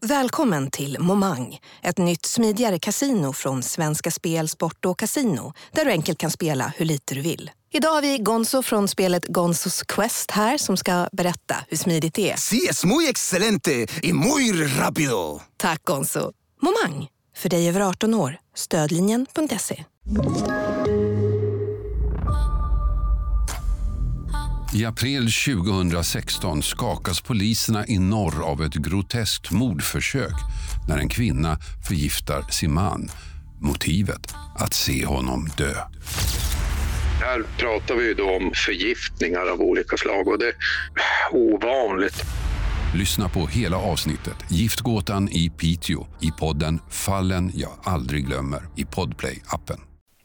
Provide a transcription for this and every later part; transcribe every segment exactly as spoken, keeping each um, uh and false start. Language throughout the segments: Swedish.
Välkommen till Momang, ett nytt smidigare kasino från Svenska Spel, Sport och Casino, där du enkelt kan spela hur lite du vill. Idag har vi Gonzo från spelet Gonzos Quest här som ska berätta hur smidigt det är. Sí, es muy excelente y muy rápido. Tack Gonzo. Momang, för dig över arton år. Stödlinjen punkt se. I april tjugohundrasexton skakas poliserna i norr av ett groteskt mordförsök när en kvinna förgiftar sin man. Motivet att se honom dö. Här pratar vi ju då om förgiftningar av olika slag och det är ovanligt. Lyssna på hela avsnittet Giftgåtan i Piteå i podden Fallen jag aldrig glömmer i Podplay-appen.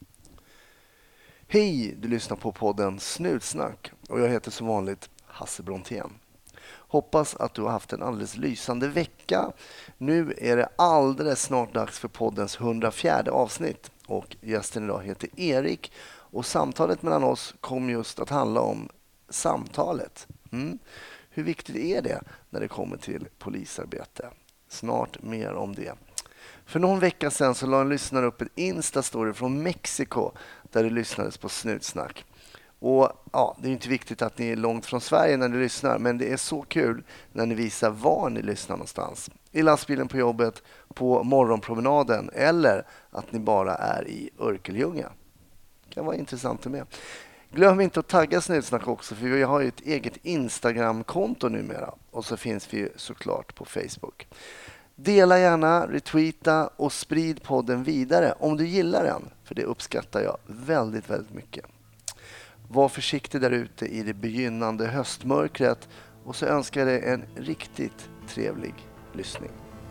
Hej, du lyssnar på podden Snutsnack och jag heter som vanligt Hasse Brontén. Hoppas att du har haft en alldeles lysande vecka. Nu är det alldeles snart dags för poddens hundrafjärde avsnitt och gästen idag heter Erik och samtalet mellan oss kom just att handla om samtalet. Mm. Hur viktigt är det när det kommer till polisarbete? Snart mer om det. För någon vecka sedan så la en lyssnare upp en Insta-story från Mexiko där det lyssnades på Snutsnack. Och ja, det är inte viktigt att ni är långt från Sverige när ni lyssnar, men det är så kul när ni visar var ni lyssnar någonstans. I lastbilen på jobbet, på morgonpromenaden eller att ni bara är i Örkelljunga. Det kan vara intressant med. Glöm inte att tagga Snutsnack också, för vi har ju ett eget Instagram-konto numera. Och så finns vi såklart på Facebook. Dela gärna, retweeta och sprid podden vidare om du gillar den. För det uppskattar jag väldigt, väldigt mycket. Var försiktig där ute i det begynnande höstmörkret. Och så önskar jag dig en riktigt trevlig lyssning.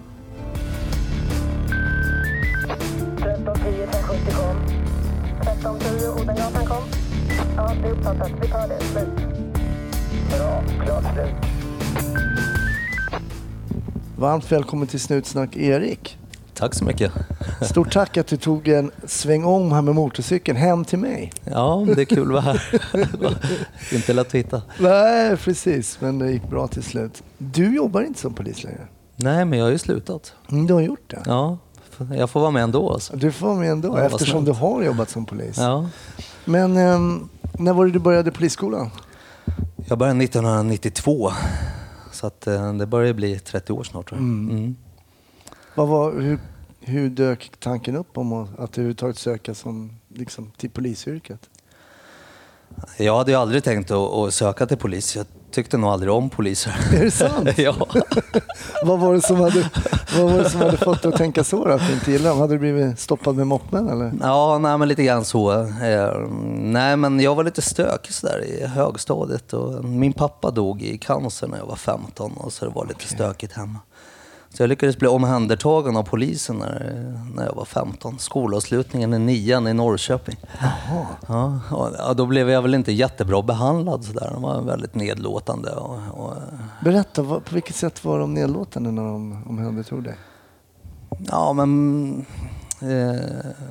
tretton tio femhundrasjuttio kom. tretton tio Odengatan kom. Ja, det är uppfattat. Vi tar det. Slut. Bra, klart slut. Varmt välkommen till Snutsnack, Erik. Tack så mycket. Stort tack att du tog en sväng om här med motorcykeln hem till mig. Ja, det är kul att vara här. Inte lätt att hitta. Nej, precis. Men det gick bra till slut. Du jobbar inte som polis längre. Nej, men jag har ju slutat. Mm, du har gjort det? Ja, jag får vara med ändå. Alltså. Du får vara med ändå, ja, eftersom du har jobbat som polis. Ja. Men um, när var det du började polisskolan? Jag började nittonhundranittiotvå. Så att, uh, det börjar bli trettio år snart. Mm. Mm. Vad var, hur, hur dök tanken upp om att, att du överhuvudtaget söka som, liksom, till polisyrket? Jag hade ju aldrig tänkt att, att söka till polis. Jag tyckte nog aldrig om poliser. Är det sant? Ja. vad, var det som hade, vad var det som hade fått dig att tänka så då? Att du inte gillar dem? Hade du blivit stoppad med moppen eller? Ja, nej, men lite grann så. Eh, nej, men jag var lite stökig så där i högstadiet. Och min pappa dog i cancer när jag var femton. Och så det var lite okay. stökigt hemma. Så jag lyckades bli omhändertagen av polisen när, när jag var femton. Skolavslutningen i nian i Norrköping. Jaha. Ja, och, ja, då blev jag väl inte jättebra behandlad så där. De var väldigt nedlåtande. Och, och, Berätta, vad, på vilket sätt var de nedlåtande när de omhändertog dig? Ja, men... Eh,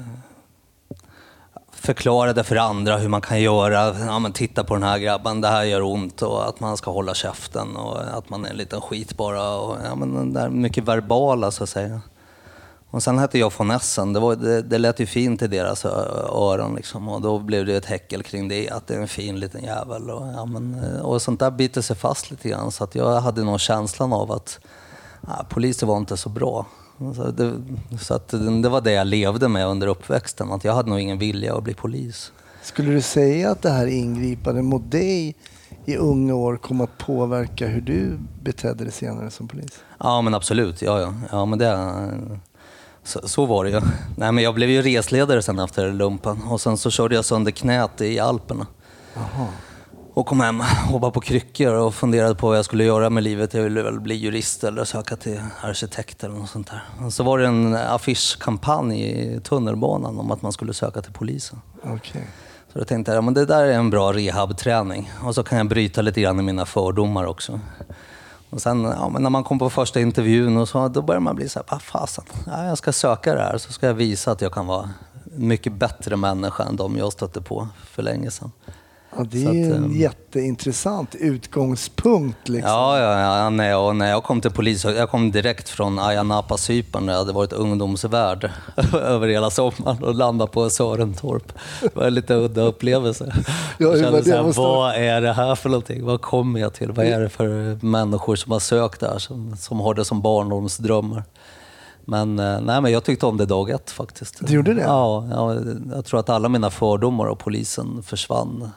förklarade för andra hur man kan göra. Ja, men titta på den här grabben, det här gör ont och att man ska hålla käften och att man är en liten skit bara. Och, ja, men det är mycket verbala så att säga. Och sen hette jag von Essen. Det, var, det, det lät ju fint i deras öron liksom. Och då blev det ett häckel kring det, att det är en fin liten jävel. Och, ja, men, och sånt där biter sig fast lite grann. Så att jag hade nog känslan av att ja, poliser var inte så bra. Så, det, så att det var det jag levde med under uppväxten. Att jag hade nog ingen vilja att bli polis. Skulle du säga att det här ingripande mot dig i unga år kom att påverka hur du betedde dig senare som polis? Ja, men absolut. Ja, ja. Ja, men det, så, så var det ju. Nej, men jag blev ju resledare sen efter lumpen. Och sen så körde jag sönder knät i Alperna. Aha. Och kom hem och var på kryckor och funderade på vad jag skulle göra med livet. Jag ville väl bli jurist eller söka till arkitekt eller något sånt där. Och så var det en affischkampanj i tunnelbanan om att man skulle söka till polisen. Okay. Så jag tänkte, ja, men det där är en bra rehabträning. Och så kan jag bryta lite grann i mina fördomar också. Och sen ja, men när man kom på första intervjun och så, då börjar man bli så här, vad fasen, ja, jag ska söka det här. Så ska jag visa att jag kan vara en mycket bättre människa än de jag stötte på för länge sedan. Ja, det är att, en um, jätteintressant utgångspunkt. Liksom. Ja, ja, ja när, jag, när jag kom till polis, jag kom direkt från Ayia Napa, Cypern, där jag hade varit ungdomsvärd över hela sommaren och landade på Sörentorp. Det var en lite udda upplevelse. Ja, jag kände så här, måste... vad är det här för någonting? Vad kommer jag till? Vad är det för människor som har sökt där, som, som har det som barndomsdrömmar? Men, nej, men jag tyckte om det dag ett faktiskt. Du gjorde det? Ja, ja, jag tror att alla mina fördomar av polisen försvann.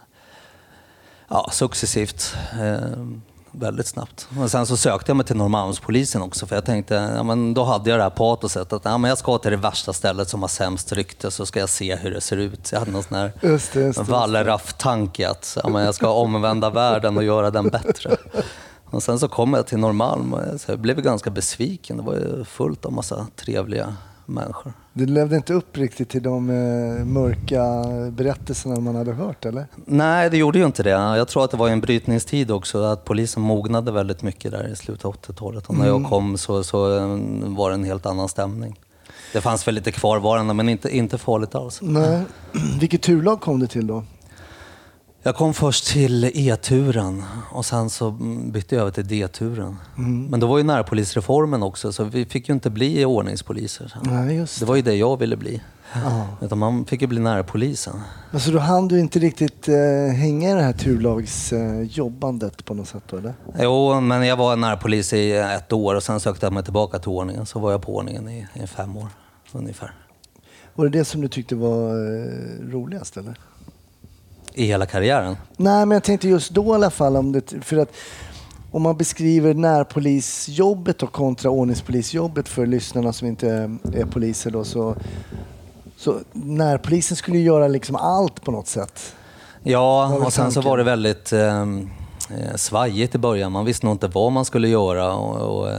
Ja, successivt. Eh, väldigt snabbt. Och sen så sökte jag mig till Norrmalmspolisen också, för jag tänkte, ja, men då hade jag det här patoset att ja, men jag ska till det värsta stället som har sämst rykte, så ska jag se hur det ser ut. Jag hade någon sån här Wallraff-tanke att ja, men jag ska omvända världen och göra den bättre. Och sen så kom jag till Norrmalm och jag blev ganska besviken. Det var ju fullt av massa trevliga människor. Du levde inte upp riktigt till de eh, mörka berättelserna man hade hört, eller? Nej, det gjorde ju inte det. Jag tror att det var en brytningstid också, att polisen mognade väldigt mycket där i slutet av åttiotalet. Och när jag kom så, så var det en helt annan stämning. Det fanns väl lite kvarvarande, men inte, inte farligt alls. Nej. Vilket turlag kom du till då? Jag kom först till E-turen och sen så bytte jag över till D-turen. Mm. Men då var ju närpolisreformen också, så vi fick ju inte bli ordningspoliser. Nej, just det. Det var ju det jag ville bli. Ja. Utan man fick ju bli närpolisen. Alltså då hann du inte riktigt eh, hänga i det här turlagsjobbandet eh, på något sätt då, eller? Jo, men jag var närpolis i ett år och sen sökte jag mig tillbaka till ordningen. Så var jag på ordningen i, i fem år ungefär. Var det det som du tyckte var eh, roligast, eller? I hela karriären? Nej, men jag tänkte just då i alla fall om det, för att om man beskriver närpolisjobbet och kontra ordningspolisjobbet för lyssnarna som inte är poliser då, så, så närpolisen skulle ju göra liksom allt på något sätt. Ja, och sen så var det väldigt eh, svajigt i början. Man visste nog inte vad man skulle göra och, och eh,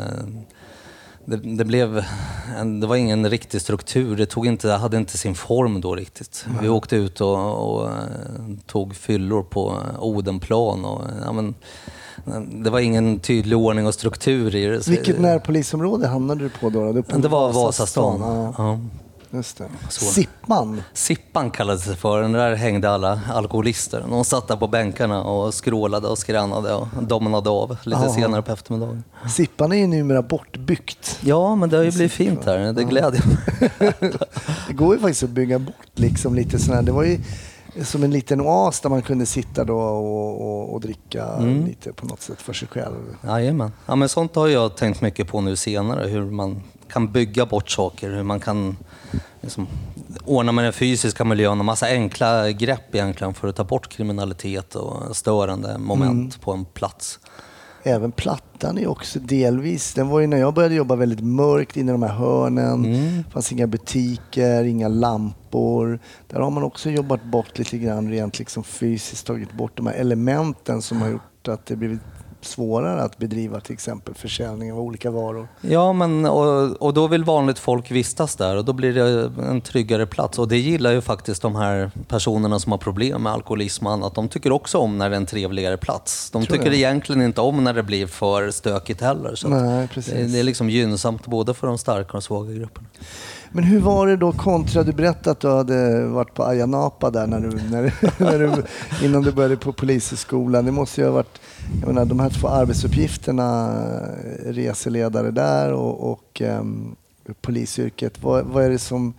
Det, det, blev en, det var ingen riktig struktur. Det tog inte, hade inte sin form då riktigt. Mm. Vi åkte ut och, och tog fyllor på Odenplan. Och, ja, men, det var ingen tydlig ordning och struktur i det. Vilket närpolisområde hamnade du på då? Det, det var Vasastan. Ja. Ja. Just det. Sippan. Sippan kallades det för. Där hängde alla alkoholister. De satt där på bänkarna och skrålade och skränade och domnade av lite Aha. senare på eftermiddagen. Sippan är ju numera bortbyggt. Ja, men det har ju blivit fint här. Det glädjer mig. Det går ju faktiskt att bygga bort liksom lite sådär. Det var ju som en liten oas där man kunde sitta då och, och, och dricka mm. lite på något sätt för sig själv. Jajamän. Ja, men sånt har jag tänkt mycket på nu senare. Hur man kan bygga bort saker. Hur man kan liksom ordna med den fysiska miljön och massa enkla grepp egentligen för att ta bort kriminalitet och störande moment mm. på en plats. Även plattan är också delvis, den var ju när jag började jobba väldigt mörkt inne i de här hörnen. Mm. Det fanns inga butiker, inga lampor. Där har man också jobbat bort lite grann rent liksom fysiskt, tagit bort de här elementen som har gjort att det blivit svårare att bedriva till exempel försäljning av olika varor. Ja, men och, och då vill vanligt folk vistas där och då blir det en tryggare plats. Och det gillar ju faktiskt de här personerna som har problem med alkoholism och annat. De tycker också om när det är en trevligare plats. De Tror tycker jag. egentligen inte om när det blir för stökigt heller. Så Nej, precis. Det, det är liksom gynnsamt både för de starka och svaga grupperna. Men hur var det då kontra, du berättade att du hade varit på Ayia Napa där när du, när, när du, innan du började på polishögskolan. Det måste ju ha varit, jag menar, de här två arbetsuppgifterna, reseledare där och, och um, polisyrket. Vad, vad är det som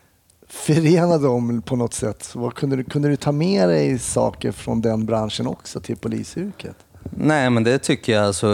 förenade dem på något sätt? Vad kunde, du, kunde du ta med dig saker från den branschen också till polisyrket? Nej, men det tycker jag. Alltså,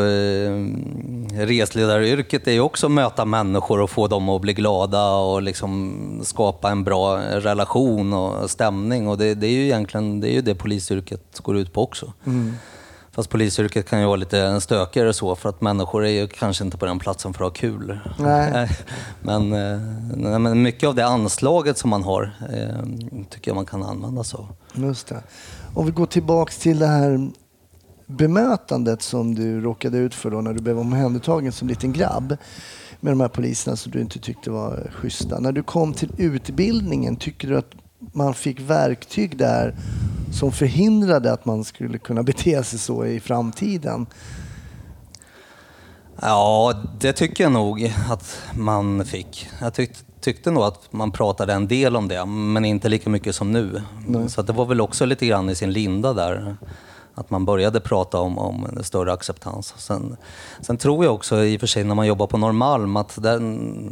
resledaryrket är ju också att möta människor och få dem att bli glada och liksom skapa en bra relation och stämning. Och det, det är ju egentligen det, är ju det polisyrket går ut på också. Mm. Fast polisyrket kan ju vara lite stökigare så, för att människor är ju kanske inte på den platsen för att ha kul. Nej. Men, men mycket av det anslaget som man har tycker jag man kan använda sig av. Just det. Om vi går tillbaka till det här bemötandet som du råkade ut för då när du blev omhändertagen som liten grabb med de här poliserna som du inte tyckte var schyssta. När du kom till utbildningen, tycker du att man fick verktyg där som förhindrade att man skulle kunna bete sig så i framtiden? Ja, det tycker jag nog att man fick. Jag tyckte, tyckte nog att man pratade en del om det, men inte lika mycket som nu. Nej. Så att det var väl också lite grann i sin linda där. Att man började prata om, om en större acceptans. Sen, sen tror jag också i och för sig när man jobbar på Norrmalm att den,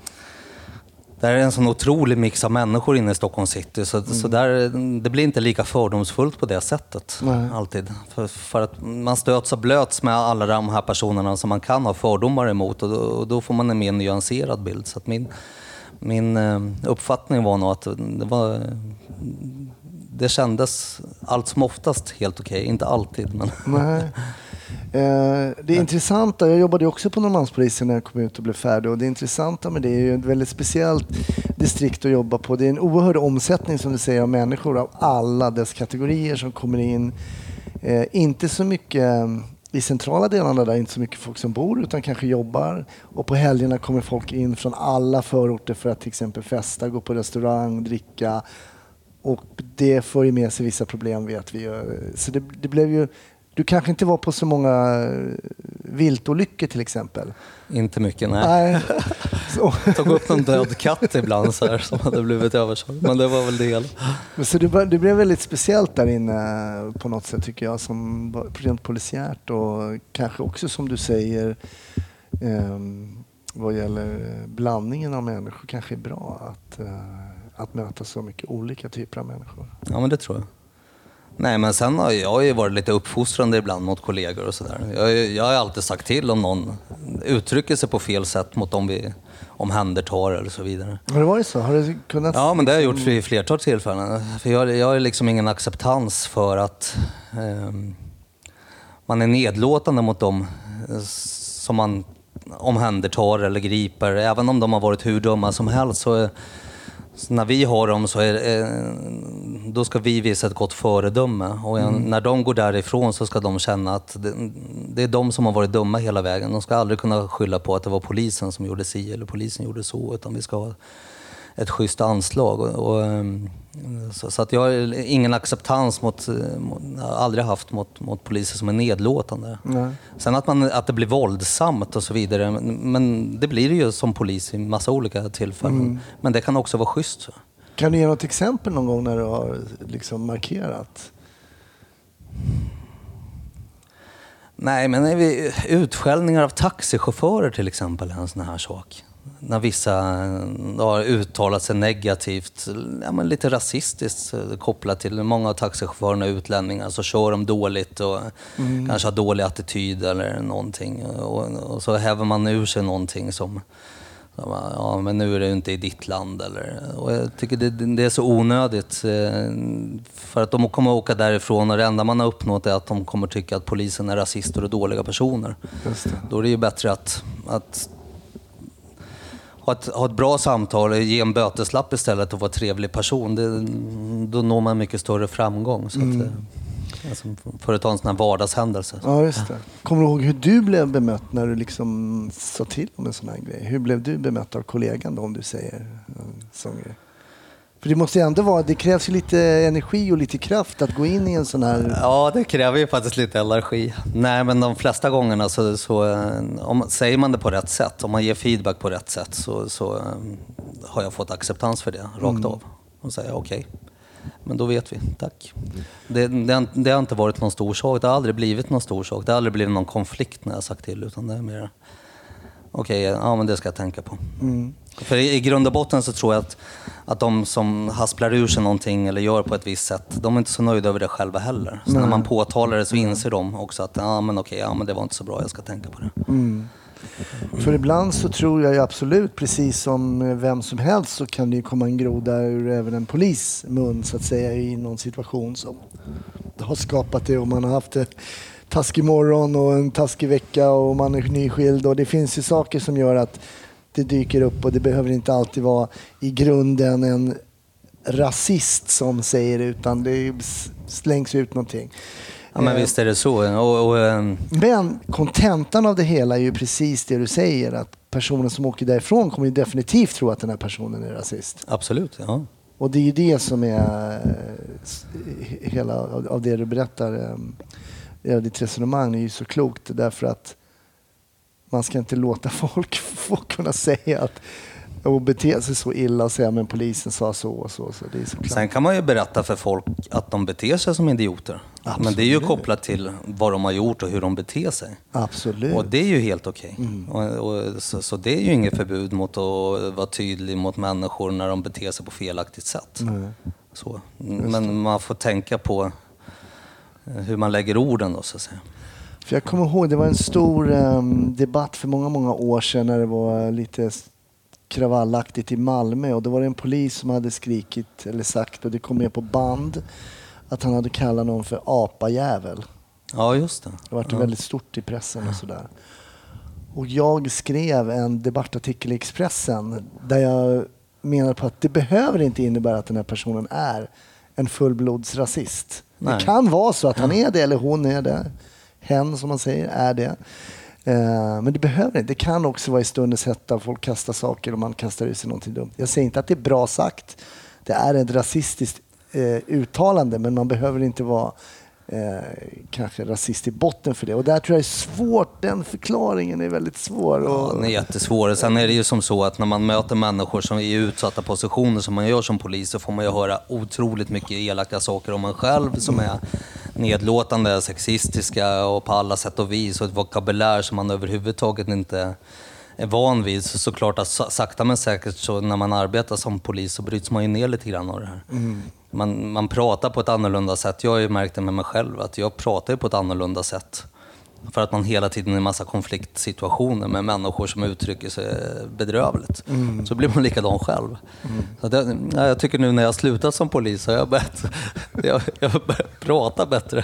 där är en sån otrolig mix av människor inne i Stockholm city. Så, mm. så där, det blir inte lika fördomsfullt på det sättet. Nej. Alltid. För, för att man stöts och blöts med alla de här personerna som man kan ha fördomar emot. Och då, och då får man en mer nyanserad bild. Så att min, min uppfattning var nog att det var... Det kändes allt som oftast helt okej. Inte alltid, men... Nej. Eh, det intressanta, jag jobbade också på Norrmalmspolisen när jag kom ut och blev färdig. Och det intressanta med det är ju ett väldigt speciellt distrikt att jobba på. Det är en oerhörd omsättning som du säger av människor av alla dess kategorier som kommer in. Eh, inte så mycket i centrala delarna där, inte så mycket folk som bor utan kanske jobbar. Och på helgerna kommer folk in från alla förorter för att till exempel festa, gå på restaurang, dricka. Och det får ju med sig vissa problem vet vi. Så det, det blev ju... Du kanske inte var på så många viltolyckor till exempel? Inte mycket, nej. nej. Så. Tog upp någon död katt ibland så här, som hade blivit överkörd. Men det var väl det. Så det, det blev väldigt speciellt där inne på något sätt tycker jag. Som rent polisiärt och kanske också som du säger eh, vad gäller blandningen av människor kanske är bra att... Eh, Att möta så mycket olika typer av människor. Ja, men det tror jag. Nej, men sen har jag ju varit lite uppfostrande ibland mot kollegor och sådär. Jag, jag har alltid sagt till om någon uttrycker sig på fel sätt mot dem vi omhändertar eller så vidare. Har det varit så? Har du kunnat... Ja, men det har jag gjort vid flertal tillfällen. För jag, jag har liksom ingen acceptans för att eh, man är nedlåtande mot dem som man omhändertar eller griper. Även om de har varit hur dumma som helst så är Så när vi har dem så är, eh, då ska vi visa ett gott föredöme. Och mm. när de går därifrån så ska de känna att det, det är de som har varit dumma hela vägen. De ska aldrig kunna skylla på att det var polisen som gjorde si eller polisen gjorde så. Utan vi ska ha ett schysst anslag. Och, och, så, så att jag har ingen acceptans mot, mot aldrig haft mot, mot poliser som är nedlåtande. Nej. Sen att, man, att det blir våldsamt och så vidare. Men, men det blir det ju som polis i massa olika tillfällen. Mm. Men det kan också vara schysst. Så. Kan du ge något exempel någon gång när du har liksom markerat? Nej, men utskällningar av taxichaufförer till exempel är en sån här sak. När vissa har uttalat sig negativt, ja, men lite rasistiskt kopplat till många av taxichaufförerna är utlänningar, så kör de dåligt och mm. kanske har dålig attityd eller någonting. Och, och så häver man ur sig någonting som, ja men nu är det inte i ditt land. Eller, och jag tycker det, det är så onödigt för att de kommer åka därifrån och det enda man har uppnått är att de kommer tycka att polisen är rasister och dåliga personer. Just det. Då är det ju bättre att, att Ha ett, ha ett bra samtal, ge en böteslapp istället och vara trevlig person. Det, då når man mycket större framgång. Så mm. att, alltså, för att ta en sån här vardagshändelse. Ja, just det. Kommer du ihåg hur du blev bemött när du liksom sa till om en sån här grej? Hur blev du bemött av kollegan då, om du säger en sån grej? För det måste ju ändå vara, det krävs ju lite energi och lite kraft att gå in i en sån här... Ja, det kräver ju faktiskt lite energi. Nej, men de flesta gångerna så, så om, säger man det på rätt sätt, om man ger feedback på rätt sätt så, så um, har jag fått acceptans för det, rakt mm. av. Och säger okej, okay. Men då vet vi, tack. Det, det, det har inte varit någon stor sak, det har aldrig blivit någon stor sak. Det har aldrig blivit någon konflikt när jag sagt till, utan det är mer... Okej, okay, ja men det ska jag tänka på. Mm. För i, i grund och botten så tror jag att, att de som hasplar ur sig någonting eller gör på ett visst sätt, de är inte så nöjda över det själva heller. Så Nej. när man påtalar det så inser de också att ja men okej, ja men det var inte så bra, jag ska tänka på det. Mm. För ibland så tror jag ju absolut, precis som vem som helst, så kan det ju komma en groda ur även en polismun så att säga i någon situation som har skapat det, och man har haft ett taskig morgon och en taskig vecka och man är nyskild, och det finns ju saker som gör att det dyker upp, och det behöver inte alltid vara i grunden en rasist som säger det, utan det slängs ut någonting. Ja, men visst är det så. Och, och, um... Men kontentan av det hela är ju precis det du säger, att personen som åker därifrån kommer ju definitivt tro att den här personen är rasist. Absolut, ja. Och det är ju det som är hela av det du berättar. Ja, ditt resonemang är ju så klokt, därför att man ska inte låta folk få kunna säga att och bete sig så illa och säga men polisen sa så och så. så, det är så Sen kan man ju berätta för folk att de beter sig som idioter. Absolut. Men det är ju kopplat till vad de har gjort och hur de beter sig. Absolut. Och det är ju helt okej. Okay. Mm. Och, och, så, så det är ju inget förbud mot att vara tydlig mot människor när de beter sig på felaktigt sätt. Mm. Så. Men man får tänka på hur man lägger orden då, så att säga. För jag kommer ihåg, det var en stor um, debatt för många, många år sedan när det var lite kravallaktigt i Malmö. Och då var det en polis som hade skrikit eller sagt, och det kom med på band, att han hade kallat någon för apajävel. Ja, just det. Det var ja. väldigt stort i pressen och sådär. Och jag skrev en debattartikel i Expressen där jag menar på att det behöver inte innebära att den här personen är en fullblodsrasist. Nej. Det kan vara så att han är det eller hon är det. Hen som man säger är det. Uh, men det behöver inte. Det kan också vara i stundens hetta. Folk kastar saker och man kastar ut sig någonting dumt. Jag säger inte att det är bra sagt. Det är ett rasistiskt uh, uttalande, men man behöver inte vara uh, kanske rasist i botten för det. Och där tror jag det är svårt. Den förklaringen är väldigt svår. Och... Ja, den är jättesvår. Sen är det ju som så att när man möter människor som är i utsatta positioner som man gör som polis, så får man ju höra otroligt mycket elaka saker om en själv som är nedlåtande, sexistiska och på alla sätt och vis, och ett vokabulär som man överhuvudtaget inte är van vid. Så såklart att sakta men säkert så när man arbetar som polis så bryts man ju ner lite grann av det här. Mm. Man, man pratar på ett annorlunda sätt. Jag har ju märkt det med mig själv att jag pratar på ett annorlunda sätt. För att man hela tiden är i en massa konfliktsituationer med människor som uttrycker sig bedrövligt. Mm. Så blir man likadan själv. Mm. Så det, jag tycker nu när jag slutat som polis så har jag börjat, jag, jag har börjat prata bättre.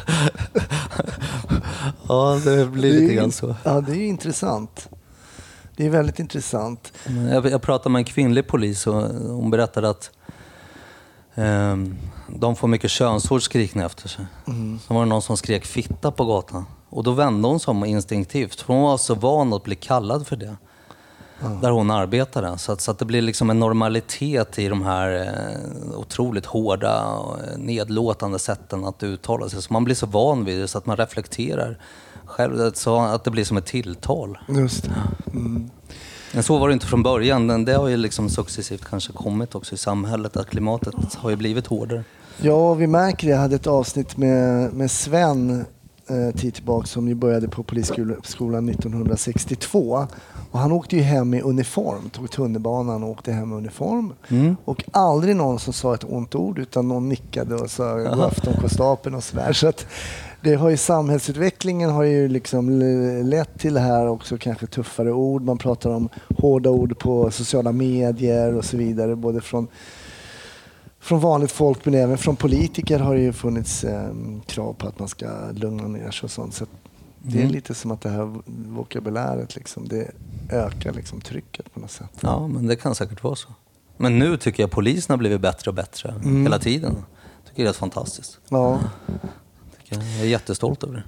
Ja, det blir det lite grann så. Ja, det är intressant. Det är väldigt intressant. Jag, jag pratade med en kvinnlig polis och hon berättade att eh, de får mycket könsord skrikna efter sig. Mm. Så var det någon som skrek fitta på gatan. Och då vände hon sig instinktivt. För hon var så van att bli kallad för det. Mm. Där hon arbetade. Så att, så att det blir liksom en normalitet i de här eh, otroligt hårda och nedlåtande sätten att uttala sig. Så man blir så van vid det så att man reflekterar själv. Så att det blir som ett tilltal. Just det. Mm. Men så var det inte från början. Det har ju liksom successivt kanske kommit också i samhället. Att klimatet har ju blivit hårdare. Ja, vi märker det. Jag hade ett avsnitt med, med Sven eh, tid tillbaka som ju började på polisskolan nittonhundrasextiotvå. Och han åkte ju hem i uniform, tog tunnelbanan och åkte hem i uniform. Mm. Och aldrig någon som sa ett ont ord, utan någon nickade och sa god afton konstapeln och sådär. Så att det har ju, samhällsutvecklingen har ju liksom lett till det här också, kanske tuffare ord. Man pratar om hårda ord på sociala medier och så vidare, både från Från vanligt folk men även från politiker har det ju funnits eh, krav på att man ska lugna ner sig och sånt. Så det är mm. lite som att det här vokabuläret liksom, det ökar liksom trycket på något sätt. Ja, men det kan säkert vara så. Men nu tycker jag polisen har blivit bättre och bättre mm. hela tiden. Jag tycker det är fantastiskt. Ja. Jag är jättestolt över det.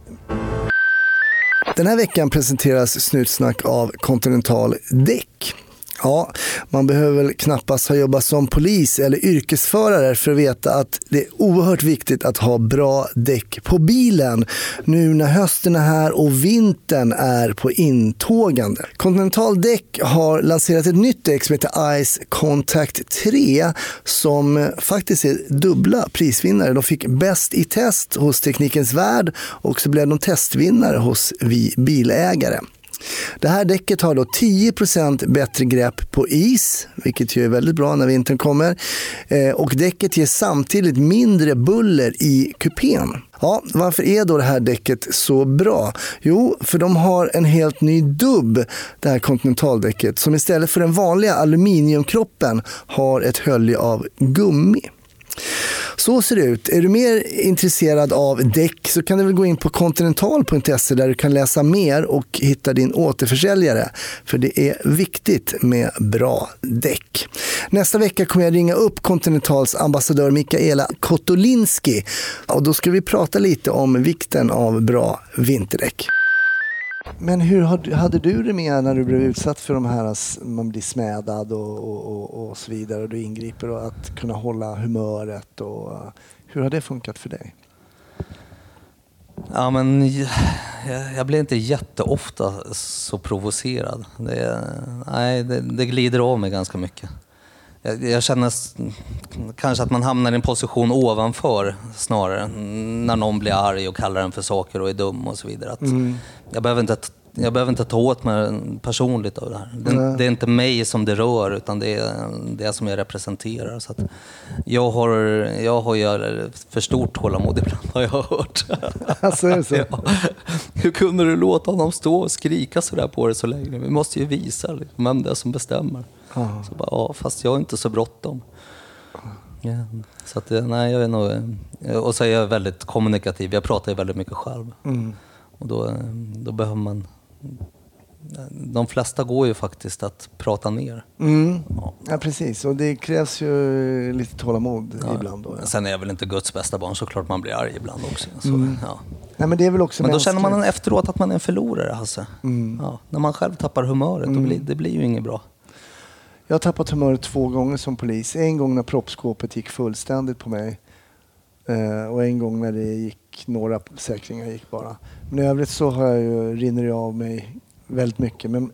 Den här veckan presenteras Snutsnack av Continental Däck. Ja, man behöver väl knappast ha jobbat som polis eller yrkesförare för att veta att det är oerhört viktigt att ha bra däck på bilen nu när hösten är här och vintern är på intågande. Continental Däck har lanserat ett nytt däck som heter Ice Contact tre som faktiskt är dubbla prisvinnare. De fick bäst i test hos Teknikens Värld och så blev de testvinnare hos vi bilägare. Det här däcket har då tio procent bättre grepp på is, vilket ju är väldigt bra när vintern kommer. Eh, och däcket ger samtidigt mindre buller i kupén. Ja, varför är då det här däcket så bra? Jo, för de har en helt ny dubb, det här kontinentaldäcket, som istället för den vanliga aluminiumkroppen har ett hölje av gummi. Så ser det ut. Är du mer intresserad av däck så kan du väl gå in på continental punkt se där du kan läsa mer och hitta din återförsäljare. För det är viktigt med bra däck. Nästa vecka kommer jag ringa upp Continentals ambassadör Mikaela Kotolinski. Och då ska vi prata lite om vikten av bra vinterdäck. Men hur hade du det med när du blev utsatt för de här, man blir smädad och, och, och, och så vidare och du ingriper och att kunna hålla humöret och hur har det funkat för dig? Ja, men jag, jag blir inte jätteofta så provocerad. Det, nej, det, det glider av mig ganska mycket. Jag, jag känner kanske att man hamnar i en position ovanför snarare när någon blir arg och kallar den för saker och är dum och så vidare. Att mm. jag, behöver inte, jag behöver inte ta åt mig personligt av det här. Det, mm. det är inte mig som det rör, utan det är det som jag representerar. Så att jag har, jag har ju för stort tålamod ibland, har jag hört. Alltså, är det så? Ja. Hur kunde du låta honom stå och skrika så där på det så länge? Vi måste ju visa vem det är som bestämmer. Ah. Så bara, ja, fast jag är inte så bråttom. Ja. Så att, nej, jag är nog, och så är jag väldigt kommunikativ. Jag pratar ju väldigt mycket själv. Mm. Och då, då behöver man... De flesta går ju faktiskt att prata ner. Mm. Ja. Ja, precis. Och det krävs ju lite tålamod ja. ibland. Då, ja. Sen är jag väl inte Guds bästa barn, så klart man blir arg ibland också. Så, mm. ja. Nej, men det är väl också men då mänskligt. känner man efteråt att man är en förlorare. Alltså. Mm. Ja. När man själv tappar humöret, mm. då blir, det blir ju inget bra. Jag har tappat humöret två gånger som polis. En gång när proppskåpet gick fullständigt på mig. Eh, och en gång när det gick, några säkringar gick bara. Men i övrigt så har jag ju, rinner jag av mig väldigt mycket. Men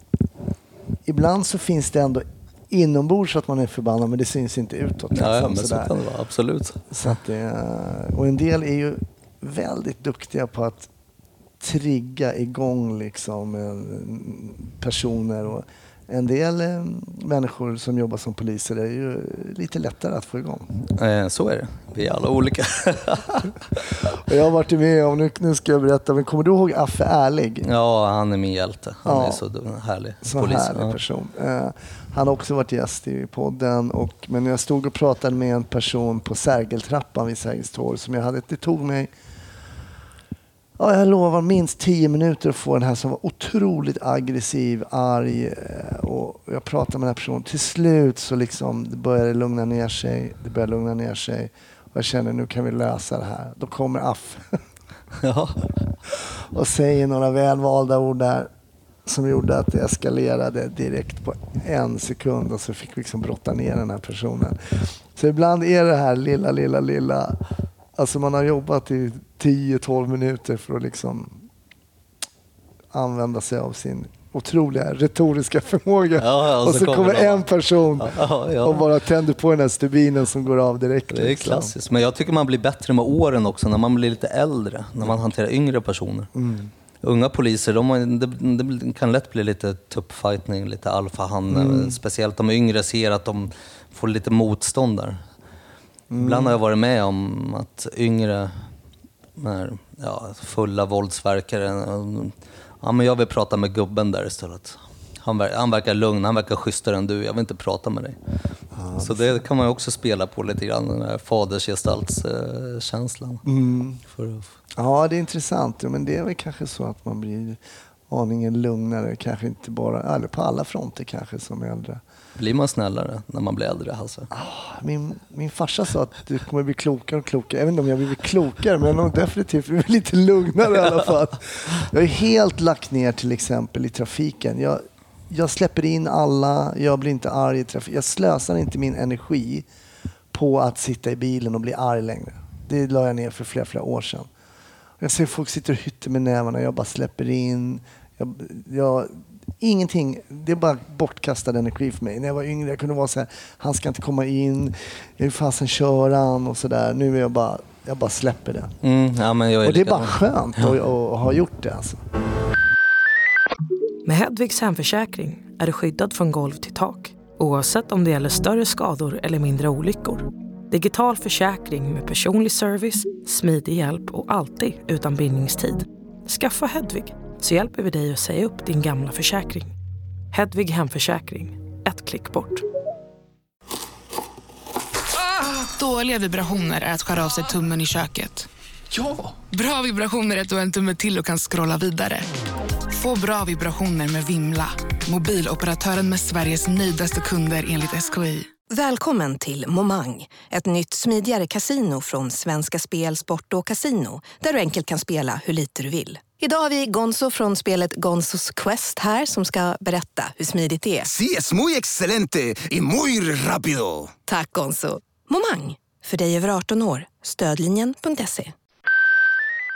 ibland så finns det ändå inombords att man är förbannad, men det syns inte utåt. Ja, ja, men så kan det vara, absolut. Så att det, och en del är ju väldigt duktiga på att trigga igång liksom personer, och en del eh, människor som jobbar som poliser är ju lite lättare att få igång. Eh, så är det. Vi är alla olika. Och jag har varit med om, nu, nu ska jag berätta, men kommer du ihåg Affe Ärlig? Ja, han är min hjälte. Han ja, är så härlig så polis. härlig ja. person. Eh, han har också varit gäst i podden, och, men jag stod och pratade med en person på Sergeltrappan vid Sergels torg som jag hade, det tog mig Ja, jag lovar minst tio minuter att få den här som var otroligt aggressiv, arg, och jag pratade med den här personen. Till slut så liksom det började lugna ner sig, det började lugna ner sig, och jag känner nu kan vi lösa det här. Då kommer Aff ja. och säger några välvalda ord där som gjorde att det eskalerade direkt på en sekund, och så fick vi liksom brotta ner den här personen. Så ibland är det här lilla, lilla, lilla, alltså man har jobbat i tio tolv minuter för att liksom använda sig av sin otroliga retoriska förmåga. Ja, och, och så, så kommer en person ja, ja, ja. och bara tänder på den här stubinen som går av direkt. Det är liksom. klassiskt. Men jag tycker man blir bättre med åren också, när man blir lite äldre, när man hanterar yngre personer. Mm. Unga poliser, de har, det, det kan lätt bli lite tuppfightning, lite alfahanne. Mm. Speciellt de yngre ser att de får lite motstånd där. Mm. Ibland har jag varit med om att yngre när, ja, fulla våldsverkare, ja, men jag vill prata med gubben där istället. Han, ver- han verkar lugn, han verkar schysstare än du, jag vill inte prata med dig. Ah, så det kan man ju också spela på lite grann, den här fadersgestaltskänslan. Mm. För... Ja, det är intressant. Men det är väl kanske så att man blir aningen lugnare, kanske inte bara, eller på alla fronter kanske som äldre. Blir man snällare när man blir äldre? Alltså? Min, min farsa sa att du kommer bli klokare och klokare. Jag vet inte om jag blir klokare, men jag definitivt blir lite lugnare i alla fall. Jag är helt lagt ner till exempel i trafiken. Jag, jag släpper in alla, jag blir inte arg i trafik. Jag slösar inte min energi på att sitta i bilen och bli arg längre. Det la jag ner för flera, flera år sedan. Jag ser folk sitter och hytter med nävarna, jag bara släpper in. Jag... jag Ingenting, det är bara bortkastad energi för mig. När jag var yngre jag kunde vara så här, han ska inte komma in, jag vill fasen köra han och sådär. Nu är jag bara, jag bara släpper det. Mm, ja, men jag är och det är bara skönt att, att ha gjort det alltså. Med Hedvigs hemförsäkring är du skyddad från golv till tak, oavsett om det gäller större skador eller mindre olyckor. Digital försäkring med personlig service, smidig hjälp och alltid utan bindningstid. Skaffa Hedvig, så hjälper vi dig att säga upp din gamla försäkring. Hedvig hemförsäkring. Ett klick bort. Ah, dåliga vibrationer är att skära av sig tummen i köket. Ja! Bra vibrationer är att du har en tumme till och kan scrolla vidare. Få bra vibrationer med Vimla. Mobiloperatören med Sveriges nöjdaste kunder enligt S K I. Välkommen till Momang, ett nytt smidigare kasino från Svenska Spel, Sport och Casino, där du enkelt kan spela hur lite du vill. Idag har vi Gonzo från spelet Gonzos Quest här som ska berätta hur smidigt det är. Sí, es muy excelente y muy rápido. Tack Gonzo. Momang, för dig över arton år. Stödlinjen punkt se.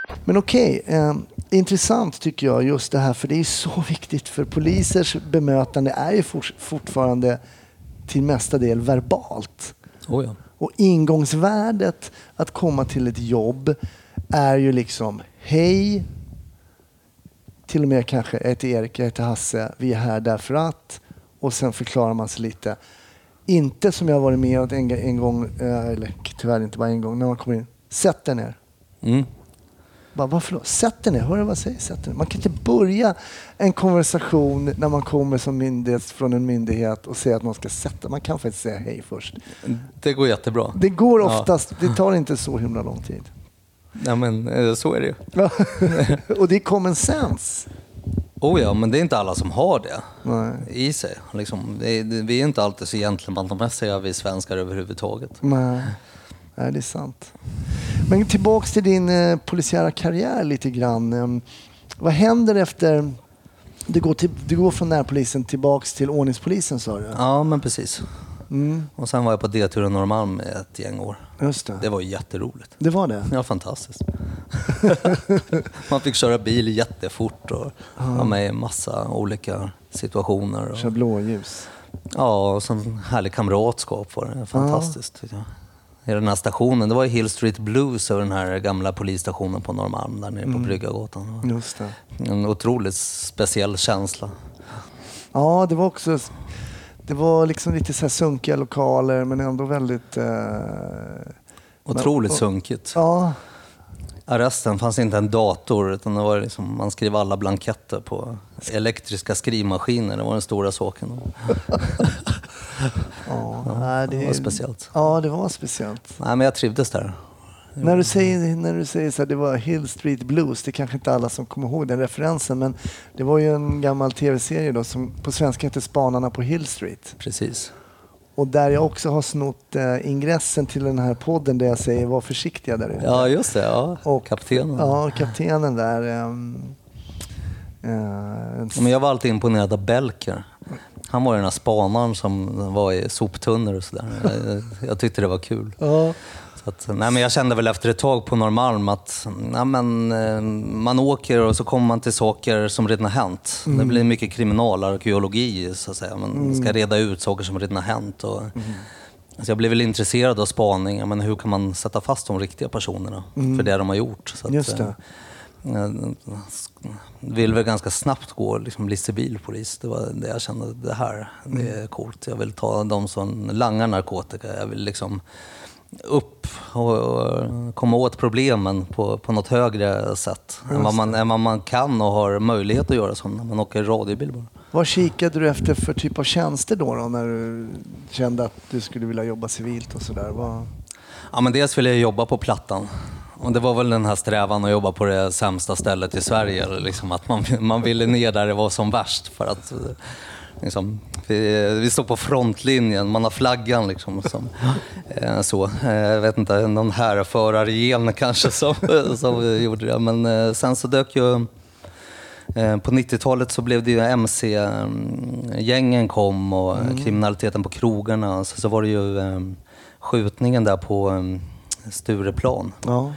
Men okej, eh, intressant tycker jag just det här, för det är så viktigt, för polisers bemötande är ju for, fortfarande till mesta del verbalt. Oh ja. Och ingångsvärdet att komma till ett jobb är ju liksom hej, till och med kanske jag heter Erik, jag heter Hasse, vi är här därför att, och sen förklarar man sig lite. Inte som jag har varit med en, en gång, eller tyvärr inte bara en gång, när man kommer in, sätt dig ner. Mm. Bara, varför då? Sätt dig ner, hör du vad jag säger? Sätt dig ner. Man kan inte börja en konversation när man kommer som myndighet från en myndighet och säga att man ska sätta. Man kan faktiskt säga hej först. Det går jättebra. Det går oftast, ja. Det tar inte så himla lång tid. Ja, men så är det ju. Och det är common sense. Oh ja, men det är inte alla som har det. Nej. I sig. Liksom, det är, vi är inte alltid så gentlemannamässiga, vi svenskar överhuvudtaget. Nej. Nej, det är sant. Men tillbaks till din eh, polisiära karriär lite grann. Eh, vad händer efter du går, till, du går från närpolisen tillbaks till ordningspolisen, sa du? Ja, men precis. Mm. Och sen var jag på D-turen Norrmalm med ett gäng år. Just det. Det var jätteroligt. Det var det? Ja, fantastiskt. Man fick köra bil jättefort och vara med i massa olika situationer. Och... Köra blåljus. Ja, och sån härlig kamratskap var det. Fantastiskt. Ja. I den här stationen, det var ju Hill Street Blues över den här gamla polisstationen på Norrmalm där nere på mm. Bryggargatan. Just det. En otroligt speciell känsla. Ja, det var också... Det var liksom lite så här sunkiga lokaler, men ändå väldigt... Eh, otroligt men, och, sunkigt. Ja. Arresten fanns inte en dator, utan det var liksom, man skrev alla blanketter på elektriska skrivmaskiner. Det var den stora saken. ja, ja, nej, det, det var speciellt. Ja, det var speciellt. Nej, men jag trivdes där. När du säger, när du säger så här, det var Hill Street Blues, det är kanske inte alla som kommer ihåg den referensen, men det var ju en gammal tv-serie då som på svenska heter Spanarna på Hill Street. Precis. Och där jag också har snott eh, ingressen till den här podden där jag säger var försiktiga där ute. Ja, just det. Ja. Och kaptenen. Ja, kaptenen där. Um, uh, Men jag var alltid imponerad av Belker. Han var den här spanaren som var i soptunnor och sådär. Jag, jag tyckte det var kul. Ja. Så att, nej, men jag kände väl efter ett tag på Norrmalm att nej, men, man åker och så kommer man till saker som redan har hänt. Mm. Det blir mycket kriminalarkeologi så att säga. Man mm. ska reda ut saker som redan har hänt. Och, mm. alltså jag blev väl intresserad av spaning. Men hur kan man sätta fast de riktiga personerna mm. för det de har gjort? Så att, just det. Jag vill väl ganska snabbt gå liksom, bli civilpolis. Det var det jag kände, det här det är coolt. Jag vill ta de som langar narkotika. Jag vill liksom upp och, och komma åt problemen på, på något högre sätt än vad, man, än vad man kan och har möjlighet att göra som när man åker radiobil bara. Vad kikade du efter för typ av tjänster då, då när du kände att du skulle vilja jobba civilt och sådär? Vad... Ja, men dels ville jag jobba på Plattan. Och det var väl den här strävan att jobba på det sämsta stället i Sverige. Liksom att man, man ville ner där det var som värst. För att liksom, vi, vi står på frontlinjen, man har flaggan liksom. Som, eh, så. Jag vet inte, någon härförargen kanske som, som gjorde det. Men eh, sen så dök ju... Eh, på nittiotalet så blev det ju M C-gängen kom och mm. kriminaliteten på krogarna. Så, så var det ju eh, skjutningen där på... Eh, Stureplan. Ja.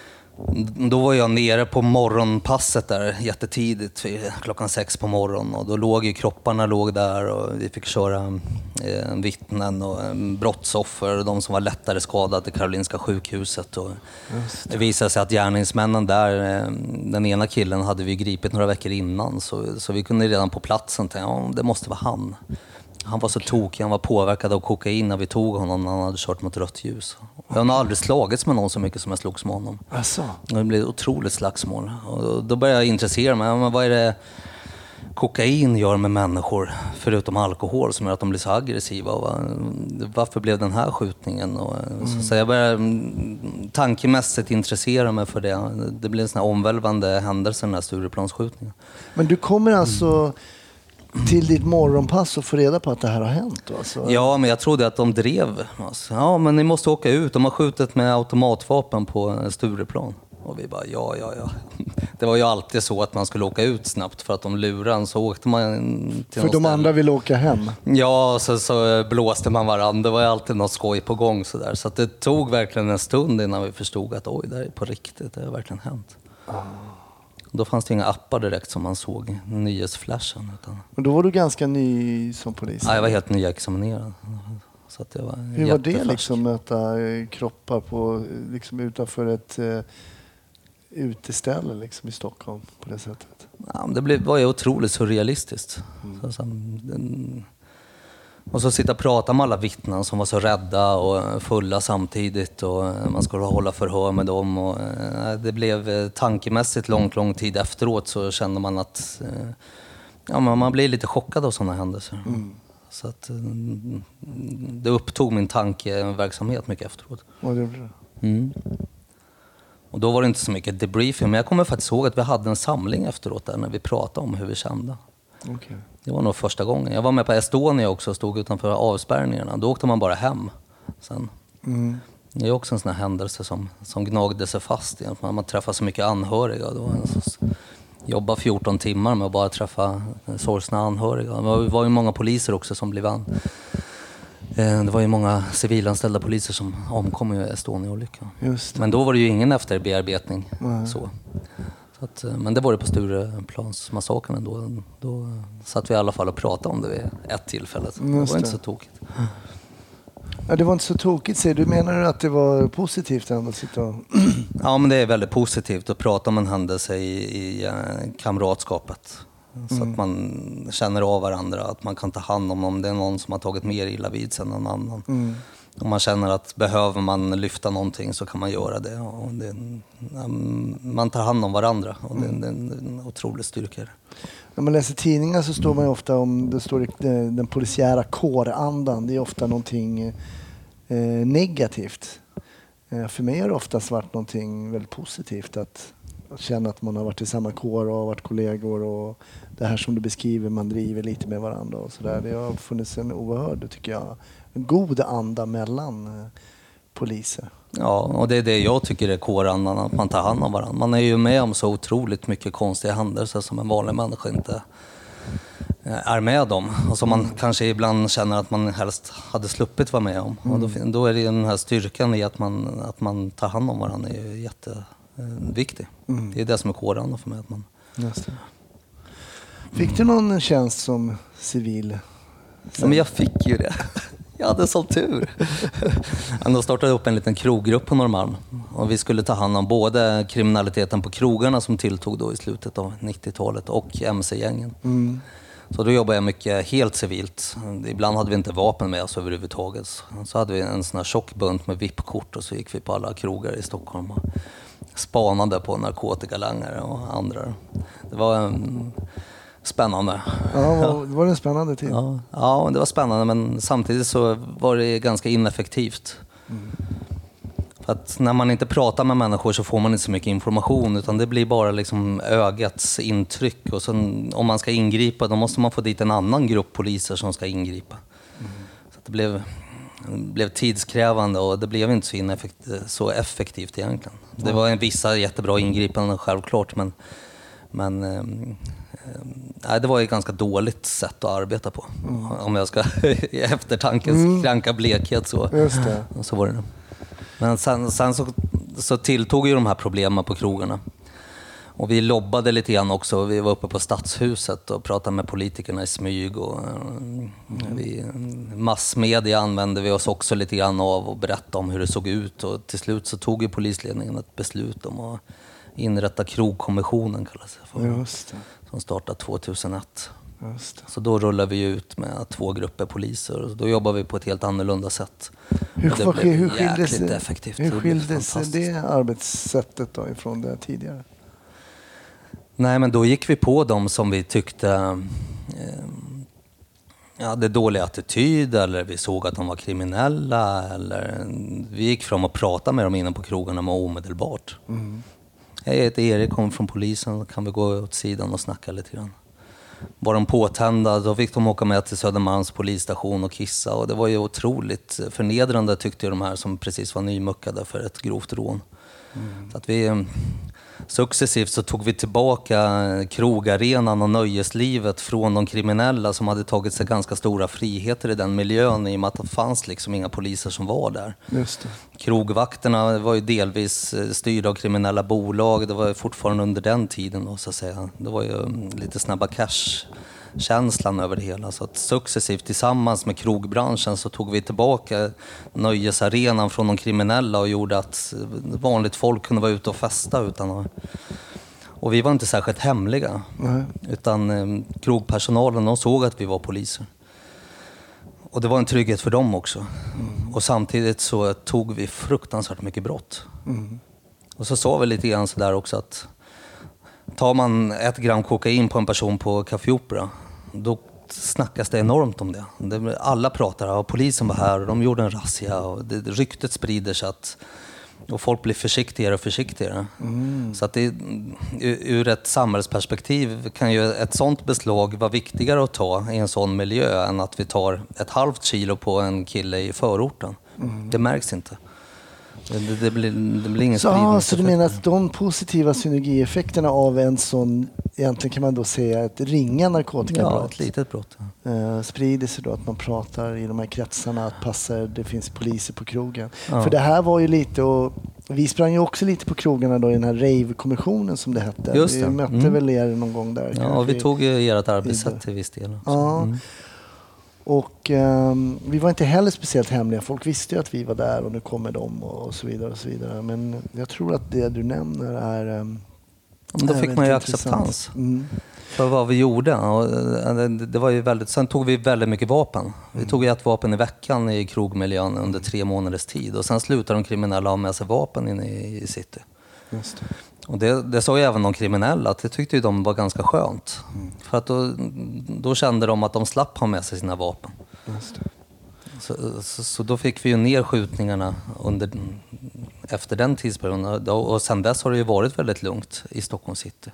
Då var jag nere på morgonpasset där jättetidigt, klockan sex på morgonen. Och då låg ju kropparna låg där och vi fick köra eh, vittnen och eh, brottsoffer och de som var lättare skadade till Karolinska sjukhuset. Och det. det visade sig att gärningsmännen där, eh, den ena killen hade vi gripit några veckor innan. Så, så vi kunde redan på platsen tänka, ja, det måste vara han. Han var så tokig, han var påverkad av kokain när vi tog honom när han hade kört mot rött ljus. Jag har aldrig slagits med någon så mycket som jag slogs med honom. Asså. Det blev ett otroligt slagsmål. Och då började jag intressera mig. Men vad är det kokain gör med människor förutom alkohol som gör att de blir så aggressiva? Varför blev den här skjutningen? Och mm. Så jag började tankemässigt intressera mig för det. Det blev en sån här omvälvande händelse, den här Stureplansskjutningen. Men du kommer alltså... Mm. till ditt morgonpass och få reda på att det här har hänt? Alltså. Ja, men jag trodde att de drev. Alltså, ja, men ni måste åka ut. De har skjutit med automatvapen på Stureplan. Och vi bara, ja, ja, ja. Det var ju alltid så att man skulle åka ut snabbt för att de lurade. Så åkte man till för de ställe. Andra ville åka hem? Ja, så, så blåste man varandra. Det var ju alltid något skoj på gång. Så, där. Så att det tog verkligen en stund innan vi förstod att oj, det är på riktigt. Det har verkligen hänt. Ah. Då fanns det inga appar direkt som man såg nyhetsflashen. Utan... Men då var du ganska ny som polis? Ja, jag var helt nyexaminerad. Så att det var Hur var det liksom möta kroppar på, liksom utanför ett uh, uteställe liksom i Stockholm på det sättet? Ja, det blev, var ju otroligt surrealistiskt. Mm. Så, så, den, och så sitta och prata med alla vittnen som var så rädda och fulla samtidigt och man skulle hålla förhör med dem. Och, eh, det blev tankemässigt långt, lång tid efteråt så kände man att eh, ja, man blir lite chockad av sådana händelser. Mm. Så att det upptog min tankeverksamhet mycket efteråt. Ja, det blev det. Mm. Och då var det inte så mycket debriefing, men jag kommer faktiskt ihåg att vi hade en samling efteråt där när vi pratade om hur vi kände. Okay. Det var nog första gången. Jag var med på Estonia också och stod utanför avspärrningarna. Då åkte man bara hem sen. Mm. Det är också en sån här händelse som, som gnagde sig fast i. Man, man träffar så mycket anhöriga. Då jobba fjorton timmar med att bara träffa sorgsna anhöriga. Det var, var ju många poliser också som blev an. Det var ju många civilanställda poliser som omkom i Estonia-olyckan. Men då var det ju ingen efterbearbetning. Mm. Så. Så att, men det var det på Stureplansmassakern. Då, då satt vi i alla fall och pratade om det vid ett tillfälle. Det var det. Inte så tokigt. Ja, det var inte så tokigt, säger du. Menar du att det var positivt ändå att sitta och... Ja, men det är väldigt positivt att prata om en händelse i, i kamratskapet. Så mm. att man känner av varandra, att man kan ta hand om om det är någon som har tagit mer illa vid sig än någon annan. Mm. Om man känner att behöver man lyfta någonting så kan man göra det. Och det man tar hand om varandra och det, det är en otrolig styrka. När man läser tidningar så står man ju ofta om det står den polisiära kårandan. Det är ofta någonting eh, negativt. Eh, för mig har det oftast varit någonting väldigt positivt att, att känna att man har varit i samma kår och varit kollegor och det här som du beskriver, man driver lite med varandra och sådär. Det har funnits en oerhörd, tycker jag, en god anda mellan eh, poliser. Ja, och det är det jag tycker är kårandan, att man tar hand om varandra. Man är ju med om så otroligt mycket konstiga händelser som en vanlig människa inte är med om. Och som man mm. kanske ibland känner att man helst hade sluppit vara med om. Mm. Och då, då är det den här styrkan i att man, att man tar hand om varandra är ju jätteviktig. Mm. Det är det som är kårandan för mig. Att man... Just det. Fick du någon tjänst som civil? Ja, men jag fick ju det. Jag hade sån tur. Då startade upp en liten kroggrupp på Norrmalm. Och vi skulle ta hand om både kriminaliteten på krogarna som tilltog då i slutet av nittiotalet och M C-gängen. Mm. Så då jobbade jag mycket helt civilt. Ibland hade vi inte vapen med oss överhuvudtaget. Så hade vi en sån här tjock bunt med V I P-kort och så gick vi på alla krogar i Stockholm och spanade på narkotikalangare och andra. Det var en... Spännande. Ja, var, var det en spännande tid? Ja, ja, det var spännande, men samtidigt så var det ganska ineffektivt. Mm. För att när man inte pratar med människor så får man inte så mycket information, utan det blir bara liksom ögats intryck. Och sen, om man ska ingripa, då måste man få dit en annan grupp poliser som ska ingripa. Mm. Så att det blev, blev tidskrävande och det blev inte så, ineffektivt, så effektivt egentligen. Mm. Det var en vissa jättebra ingripanden självklart, men Men eh, det var ett ganska dåligt sätt att arbeta på. Mm. Om jag ska i eftertankens mm. kranka blekhet så, Just det. så var det. Men sen, sen så, så tilltog ju de här problemen på krogarna. Och vi lobbade lite grann också. Vi var uppe på Stadshuset och pratade med politikerna i smyg. Och, mm. vi, massmedia använde vi oss också lite grann av och berätta om hur det såg ut. Och till slut så tog ju polisledningen ett beslut om att inrätta krogkommissionen, kallas det för. Just det. Som startade tvåtusenett. Just det. Så då rullade vi ut med två grupper poliser och då jobbar vi på ett helt annorlunda sätt. Hur, det vad, blev hur skildes, jäkligt effektivt. Hur skildes det, det arbetssättet då ifrån det tidigare? Nej, men då gick vi på dem som vi tyckte eh, hade dålig attityd, eller vi såg att de var kriminella, eller vi gick fram och pratade med dem inne på krogarna med omedelbart. Mm. Jag heter Erik, kom från polisen, kan vi gå åt sidan och snacka lite grann. Var de påtända, då fick de åka med till Södermalms polisstation och kissa. Och det var ju otroligt förnedrande, tyckte de här som precis var nymuckade för ett grovt rån. Mm. Så att vi, successivt så tog vi tillbaka krogarenan och nöjeslivet från de kriminella som hade tagit sig ganska stora friheter i den miljön i och med att det fanns liksom inga poliser som var där. Just det. Krogvakterna var ju delvis styrda av kriminella bolag. Det var ju fortfarande under den tiden då, så att säga. Det var ju lite snabba cash-känslan över det hela. Så att successivt tillsammans med krogbranschen så tog vi tillbaka nöjesarenan från de kriminella och gjorde att vanligt folk kunde vara ute och festa utan att... Och vi var inte särskilt hemliga. Mm. Utan eh, krogpersonalen, de såg att vi var poliser. Och det var en trygghet för dem också. Mm. Och samtidigt så tog vi fruktansvärt mycket brott. Mm. Och så sa vi lite grann så där också att tar man ett gram kokain på en person på Café Opera, då snackas det enormt om det. Alla pratar, och polisen var här och de gjorde en razzia och det, ryktet sprider sig att och folk blir försiktigare och försiktigare. Mm. Så att det, ur ett samhällsperspektiv kan ju ett sånt beslag vara viktigare att ta i en sån miljö än att vi tar ett halvt kilo på en kille i förorten. Mm. Det märks inte. Det, det, blir, det blir ingen spridning. Ja, så du menar att de positiva synergieffekterna av en sån, egentligen kan man då säga ett ringa narkotikabrott. Ja, ett litet brott. Ja. Uh, sprider sig då att man pratar i de här kretsarna att passar, det finns poliser på krogen. Ja. För det här var ju lite, och vi sprang ju också lite på krogarna då i den här rave-kommissionen som det hette. Just det. Vi mötte mm. väl er någon gång där. Ja, och vi tog ju ert arbetssätt till viss del. Ja. Mm. Och um, vi var inte heller speciellt hemliga. Folk visste ju att vi var där och nu kommer de och så vidare och så vidare. Men jag tror att det du nämner är um, Då fick man ju acceptans mm. för vad vi gjorde. Och det var ju väldigt, sen tog vi väldigt mycket vapen. Vi tog ett vapen i veckan i krogmiljön under tre månaders tid. Och sen slutade de kriminella ha med sig vapen inne i city. Just det. Och det, det sa ju även de kriminella att det tyckte ju de var ganska skönt. Mm. För att då, då kände de att de slapp ha med sig sina vapen. Just det. Så, så, så då fick vi ju ner skjutningarna under, efter den tidsperioden. Och sen dess har det ju varit väldigt lugnt i Stockholm city.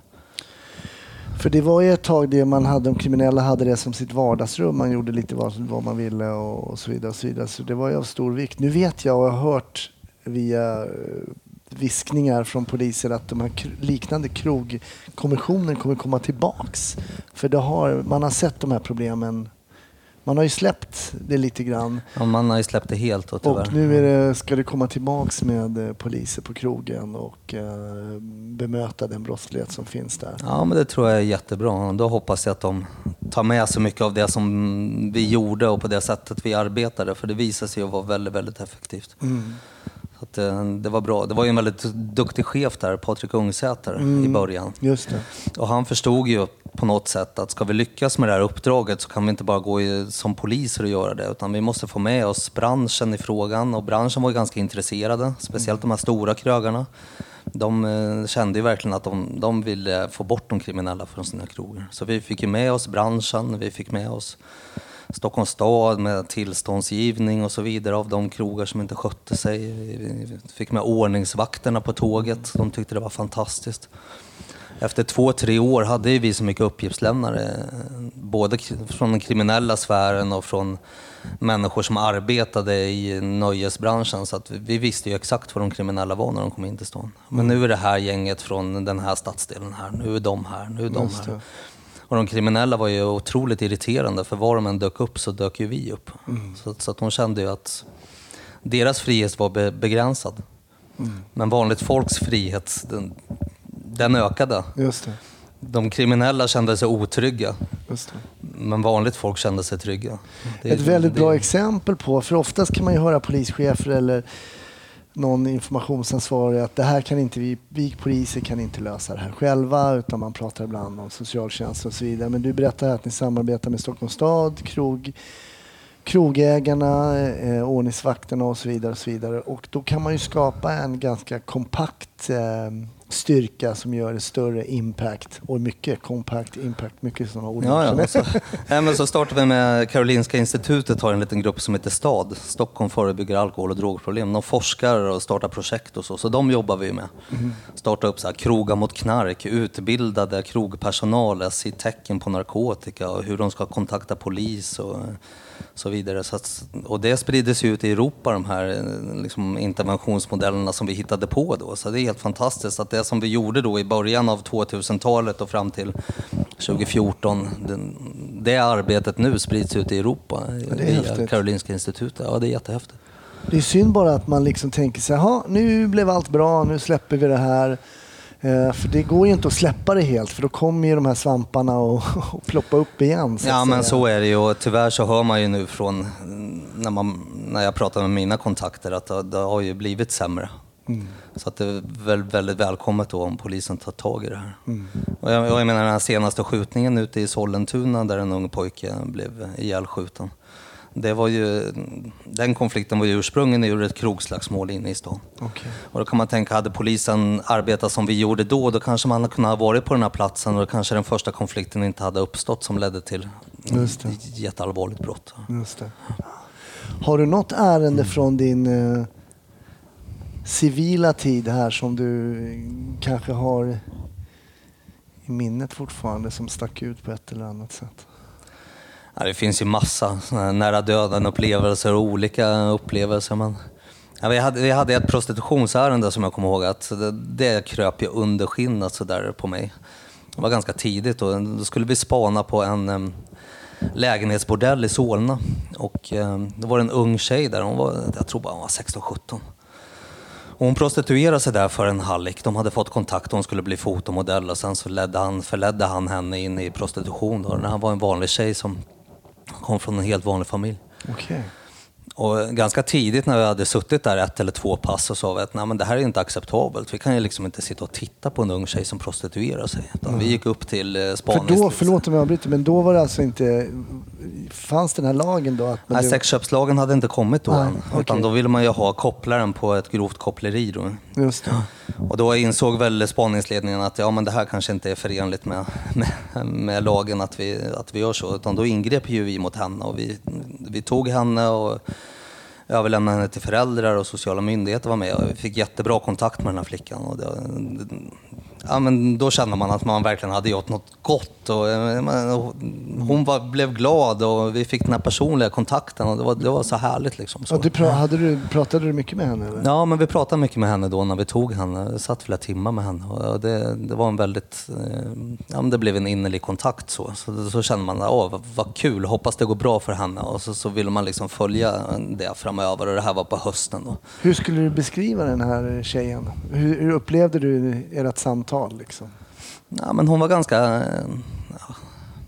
För det var ju ett tag det man hade, de kriminella hade det som sitt vardagsrum. Man gjorde lite vad, vad man ville och, och så vidare och så vidare. Så det var ju av stor vikt. Nu vet jag och har hört via viskningar från poliser att de här liknande krogkommissioner kommer komma tillbaks. För det har, man har sett de här problemen. Man har ju släppt det lite grann. Ja, man har ju släppt det helt. Och, och nu är det, ska det komma tillbaks med poliser på krogen och eh, bemöta den brottslighet som finns där. Ja, men det tror jag är jättebra. Då hoppas jag att de tar med så mycket av det som vi gjorde och på det sättet vi arbetade. För det visar sig att vara väldigt, väldigt effektivt. Mm. Så att det, det var bra. Det var ju en väldigt duktig chef där, Patrik Ungsäter, mm, i början. Just det. Och han förstod ju på något sätt att ska vi lyckas med det här uppdraget så kan vi inte bara gå i, som poliser och göra det. Utan vi måste få med oss branschen i frågan. Och branschen var ju ganska intresserade, speciellt de här stora krögarna. De eh, kände ju verkligen att de, de ville få bort de kriminella från sina krogar. Så vi fick ju med oss branschen, vi fick med oss Stockholms stad med tillståndsgivning och så vidare av de krogar som inte skötte sig. Vi fick med ordningsvakterna på tåget. De tyckte det var fantastiskt. Efter två, tre år hade vi så mycket uppgiftslämnare. Både från den kriminella sfären och från människor som arbetade i nöjesbranschen. Så att vi visste ju exakt vad de kriminella var när de kom in till stan. Men nu är det här gänget från den här stadsdelen här. Nu är de här, nu är de här. Och de kriminella var ju otroligt irriterande, för var de än dök upp så dök ju vi upp. Mm. Så, så att de kände ju att deras frihet var be, begränsad. Mm. Men vanligt folks frihet, den, den ökade. Just det. De kriminella kände sig otrygga. Just det. Men vanligt folk kände sig trygga. Det, Ett väldigt det, bra exempel på, för oftast kan man ju höra polischefer eller någon informationsansvarig att det här kan inte vi, vi poliser kan inte lösa det här själva, utan man pratar ibland om socialtjänst och så vidare. Men du berättar att ni samarbetar med Stockholms stad, krog, krogägarna, eh, ordningsvakterna och så vidare och så vidare. Och då kan man ju skapa en ganska kompakt eh, styrka som gör en större impact och mycket compact impact, mycket sådana ord. Ja, ja. Så, ja, men så startade vi med Karolinska institutet, har en liten grupp som heter STAD, Stockholm förebygger alkohol- och drogproblem. De forskar och startar projekt och så, så de jobbar vi med. Mm. Starta upp så här, krogar mot knark, utbildade krogpersonal, se tecken på narkotika och hur de ska kontakta polis och så vidare. Så att, och det sprider sig ut i Europa, de här liksom, interventionsmodellerna som vi hittade på då. Så det är helt fantastiskt att det som vi gjorde då i början av tvåtusentalet och fram till tjugo fjorton, det, det arbetet nu sprids ut i Europa ja, via häftigt. Karolinska institutet. Ja, det är jättehäftigt. Det är synd bara att man liksom tänker sig, jaha, nu blev allt bra, nu släpper vi det här. För det går ju inte att släppa det helt, för då kommer ju de här svamparna och, och ploppa upp igen. Så ja, men så är det ju. Och tyvärr så hör man ju nu från när, man, när jag pratar med mina kontakter att det, det har ju blivit sämre. Mm. Så att det är väldigt, väldigt välkommet då om polisen tar tag i det här. Mm. Och jag, jag menar den här senaste skjutningen ute i Sollentuna där en ung pojke blev ihjälskjuten. Det var ju, den konflikten var ju ursprungen ur ett krogslagsmål inne i stan. Okay. Och då kan man tänka, hade polisen arbetat som vi gjorde då, då kanske man hade kunnat vara på den här platsen och då kanske den första konflikten inte hade uppstått som ledde till ett jätteallvarligt brott. Just det. Har du något ärende mm. från din eh, civila tid här som du kanske har i minnet fortfarande som stack ut på ett eller annat sätt? Ja, det finns ju massa nära döden-upplevelser och olika upplevelser. Men, ja, vi, hade, vi hade ett prostitutionsärende som jag kommer ihåg att det, det kröp ju under skinnet så där på mig. Det var ganska tidigt och då skulle vi spana på en um, lägenhetsbordell i Solna. Och um, det var en ung tjej där, hon var, jag tror bara hon var sexton sjutton. Och hon prostituerade sig där för en hallick. De hade fått kontakt och hon skulle bli fotomodell och sen så ledde han, förledde han henne in i prostitution. Då. Han var en vanlig tjej som kom från en helt vanlig familj. Okay. Och ganska tidigt när vi hade suttit där ett eller två pass och sa vi att nej, men det här är inte acceptabelt. Vi kan ju liksom inte sitta och titta på en ung tjej som prostituerar sig. Mm. Vi gick upp till spanings... För då, förlåt om jag avbryter, men då var det alltså inte... Fanns den här lagen då? Att nej, det... sexköpslagen hade inte kommit då ah, än. Okay. Utan då ville man ju ha kopplaren på ett grovt koppleri då. Just det. Och då insåg väl spaningsledningen att ja, men det här kanske inte är förenligt med, med, med lagen att vi, att vi gör så. Utan då ingrep ju vi mot henne och vi, vi tog henne och överlämnade henne till föräldrar och sociala myndigheter var med. Och vi fick jättebra kontakt med den här flickan. Och det, ja, men då kände man att man verkligen hade gjort något gott. Och, hon var, blev glad och vi fick den här personliga kontakten. Och det var, det var så härligt. Liksom, så. Ja, du pra- hade du, pratade du mycket med henne? Eller? Ja, men vi pratade mycket med henne då när vi tog henne. Vi satt flera timmar med henne. Och det, det var en väldigt... Ja, men det blev en innerlig kontakt. Så, så, så kände man, åh, vad, vad kul. Hoppas det går bra för henne. Och så, så ville man liksom följa det framöver. Och det här var på hösten då. Hur skulle du beskriva den här tjejen? Hur, hur upplevde du ert samtal? Liksom? Ja, men hon var ganska ja,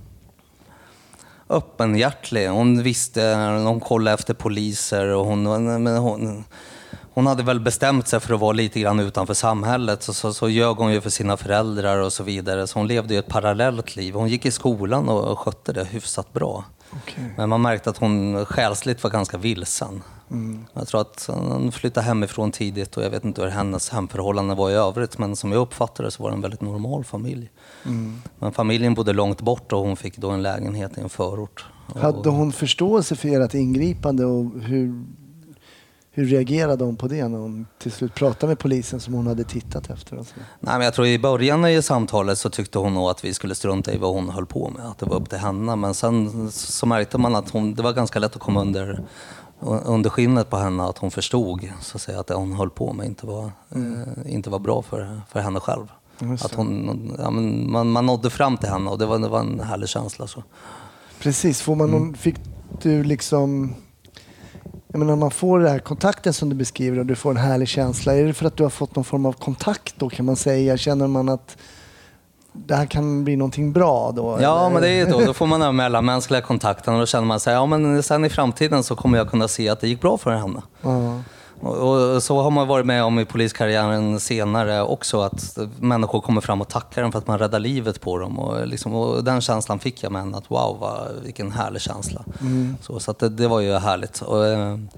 öppenhjärtlig. Hon visste, hon kollade efter poliser och hon, men hon, hon hade väl bestämt sig för att vara lite grann utanför samhället. Så, så, så ljög hon ju för sina föräldrar och så vidare. Så hon levde ju ett parallellt liv. Hon gick i skolan och skötte det hyfsat bra. Okay. Men man märkte att hon själsligt var ganska vilsen. Mm. Jag tror att hon flyttade hemifrån tidigt och jag vet inte hur hennes hemförhållanden var i övrigt. Men som jag uppfattade så var det en väldigt normal familj. Mm. Men familjen bodde långt bort och hon fick då en lägenhet i en förort. Hade hon förståelse för ert ingripande och hur, hur reagerade hon på det när hon till slut pratade med polisen som hon hade tittat efter? Alltså? Nej, men jag tror i början i samtalet så tyckte hon nog att vi skulle strunta i vad hon höll på med. Att det var upp till henne. Men sen så märkte man att hon, det var ganska lätt att komma under... under skinnet på henne att hon förstod så att säga, att det hon höll på med inte var, mm. eh, inte var bra för, för henne själv. Att hon, ja, men man, man nådde fram till henne och det var, det var en härlig känsla. Så. Precis, får man mm. någon, fick du liksom... Jag menar, när man får den här kontakten som du beskriver och du får en härlig känsla, är det för att du har fått någon form av kontakt då kan man säga? Känner man att det här kan bli någonting bra då? Ja, eller? men det är då. Då får man den mellanmänskliga kontakten och då känner man sig, ja men sen i framtiden så kommer jag kunna se att det gick bra för henne. Uh-huh. Och, och så har man varit med om i poliskarriären senare också, att människor kommer fram och tackar dem för att man räddar livet på dem. Och, liksom, och den känslan fick jag med henne, att wow, vad, vilken härlig känsla. Mm. Så, så att det, det var ju härligt. Och,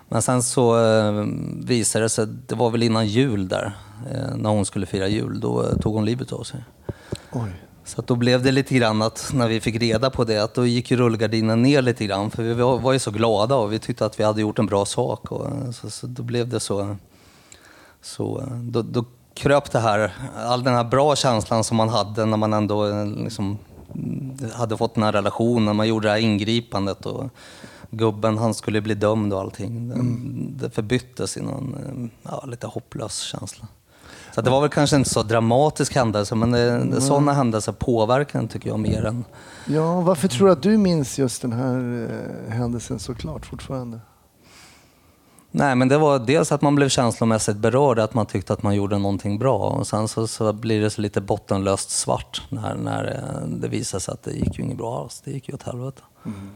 Men sen så eh, visade det sig, det var väl innan jul där, eh, när hon skulle fira jul, då eh, tog hon livet av sig. Oj. Så att då blev det lite grann att när vi fick reda på det, att då gick ju rullgardinen ner lite grann, för vi var, var ju så glada och vi tyckte att vi hade gjort en bra sak. Och, så, så då blev det så, så då, då kröp det här, all den här bra känslan som man hade när man ändå liksom hade fått den här relationen, man gjorde det här ingripandet och gubben, han skulle bli dömd och allting. Det, mm. det förbyttes i någon ja, lite hopplös känsla. Så det var väl kanske inte så dramatisk händelse, men det, mm. sådana händelser påverkar den, tycker jag, mer än... Ja, varför tror du att du minns just den här eh, händelsen så klart fortfarande? Nej, men det var dels att man blev känslomässigt berörd, att man tyckte att man gjorde någonting bra. Och sen så, så blir det så lite bottenlöst svart när, när det visade sig att det gick ju inget bra alls. Det gick ju åt helvete. Mm.